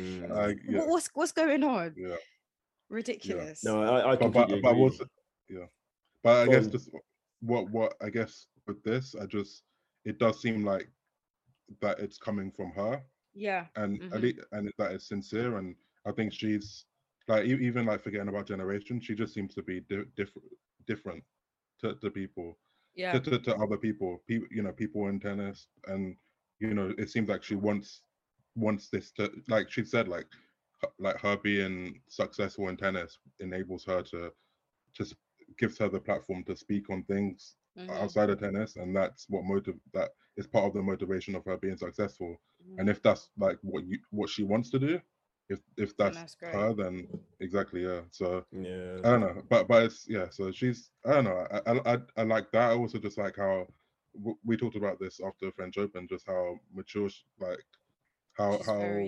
What's going on? Ridiculous. No, I completely agree. But I guess just what I guess with this, it does seem like that it's coming from her. And and that is sincere. And I think she's like, even like forgetting about generation, she just seems to be different to people, to other people, you know, people in tennis. And, you know, it seems like she wants this to, like she said, like her being successful in tennis enables her to just gives her the platform to speak on things outside of tennis, and that's that is part of the motivation of her being successful. And if that's like what she wants to do, if that's her, then exactly, so I don't know, but it's so she's, I don't know, I like that. I also just like how we talked about this after French Open, just how mature like how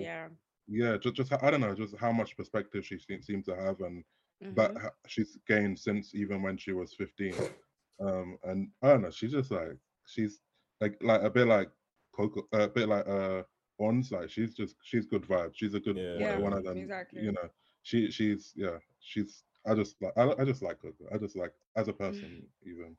just I don't know, just how much perspective she seems to have, and that she's gained since even when she was 15. And I don't know, she's just like, she's like a bit like Coco, a bit like Ons, like she's good vibes. She's a good one of them. Exactly. You know, she's I just like Coco. I just like, as a person, even.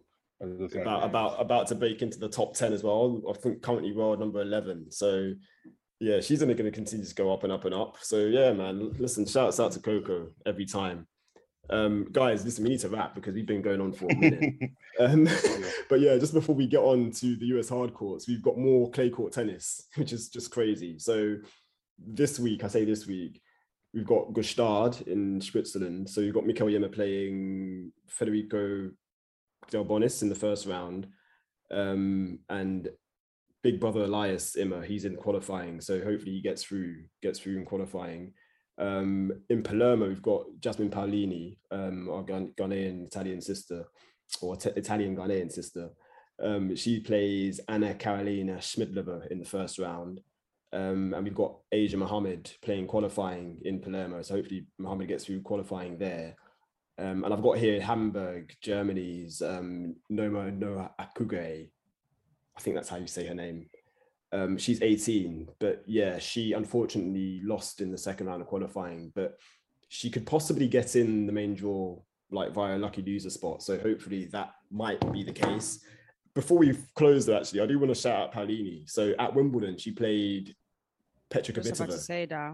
About to break into the top 10 as well. I think currently world number 11. So yeah, she's only going to continue to go up and up and up. So yeah, man, listen, shouts out to Coco every time. Guys, listen, we need to wrap because we've been going on for a minute. But yeah, just before we get on to the US hard courts, we've got more clay court tennis, which is just crazy. So this week, we've got Gstaad in Switzerland. So you've got Mikael Ymer playing Federico Del Bonis in the first round, and big brother Elias Ymer, he's in qualifying. So hopefully he gets through in qualifying. In Palermo, we've got Jasmine Paolini, our Ghanaian Italian sister, or Italian Ghanaian sister. She plays Anna Karolina Schmidlova in the first round. And we've got Asia Mohammed playing qualifying in Palermo. So hopefully Mohammed gets through qualifying there. And I've got here Hamburg, Germany's Noma Akuge. I think that's how you say her name. She's 18, but yeah, she unfortunately lost in the second round of qualifying, but she could possibly get in the main draw like via a lucky loser spot. So hopefully that might be the case. Before we close though, actually, I do want to shout out Paolini. So at Wimbledon, she played Petra Kvitova. I was about to say that.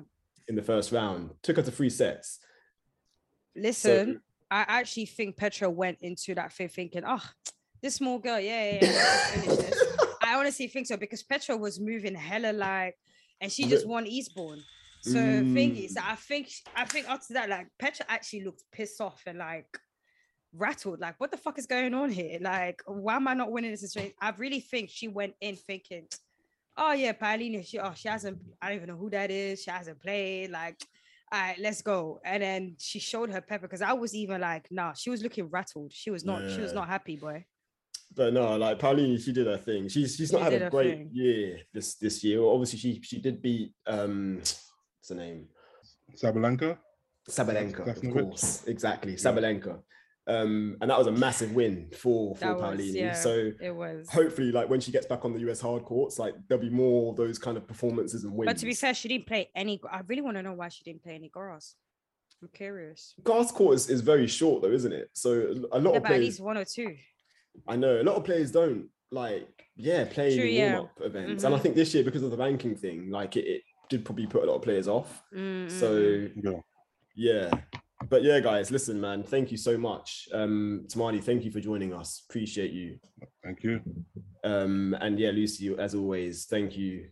in the first round, took her to 3 sets. Listen, so, I actually think Petra went into that thing thinking, oh, this small girl, let's finish this. I honestly think so, because Petra was moving hella like, and she just won Eastbourne. So thingy, so I think after that, like Petra actually looked pissed off and like rattled, like what the fuck is going on here? Like, why am I not winning this straight? I really think she went in thinking, oh yeah, Paulina, she hasn't, I don't even know who that is. She hasn't played. Like, all right, let's go. And then she showed her pepper, because I was even like, nah, she was looking rattled. She was not happy, boy. But no, like Paulina, she did her thing. She's not had a great year this year. Well, obviously she did beat what's the name? Sabalenka, of course. Exactly. Yeah. Sabalenka. And that was a massive win for Paulina. Yeah, so it was. Hopefully, like when she gets back on the US hard courts, like there'll be more of those kind of performances and wins. But to be fair, she didn't play any. I really want to know why she didn't play any grass. I'm curious. Grass court is very short though, isn't it? So a lot of players, at least 1 or 2. I know a lot of players don't play in warm-up events. And I think this year, because of the ranking thing, like it did probably put a lot of players off. So yeah. But yeah, guys, listen, man, thank you so much. Tamani, thank you for joining us. Appreciate you. Thank you. And yeah, Lucy, as always, thank you.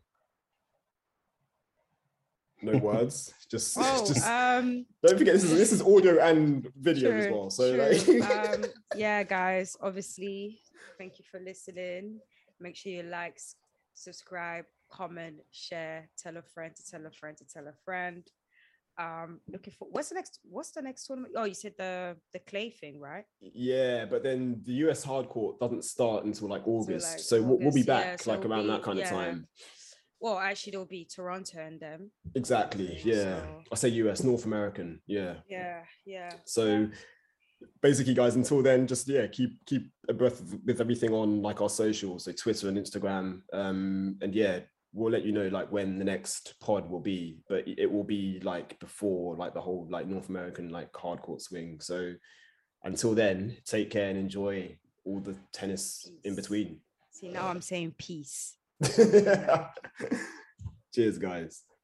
No words. Just don't forget this is audio and video as well. So yeah, guys, obviously, thank you for listening. Make sure you like, subscribe, comment, share, tell a friend to tell a friend to tell a friend. Looking for what's the next tournament? Oh, you said the clay thing, right? Yeah, but then the US hard court doesn't start until like August, so we'll be back around that kind of time. Well, actually, there'll be Toronto and them. Exactly. Yeah, so I say US, North American. Yeah. So basically, guys, until then, just keep abreast with everything on like our socials, so Twitter and Instagram. And yeah, we'll let you know like when the next pod will be, but it will be like before like the whole like North American like hard court swing. So until then, take care and enjoy all the tennis in between. See, now I'm saying peace. Cheers, guys.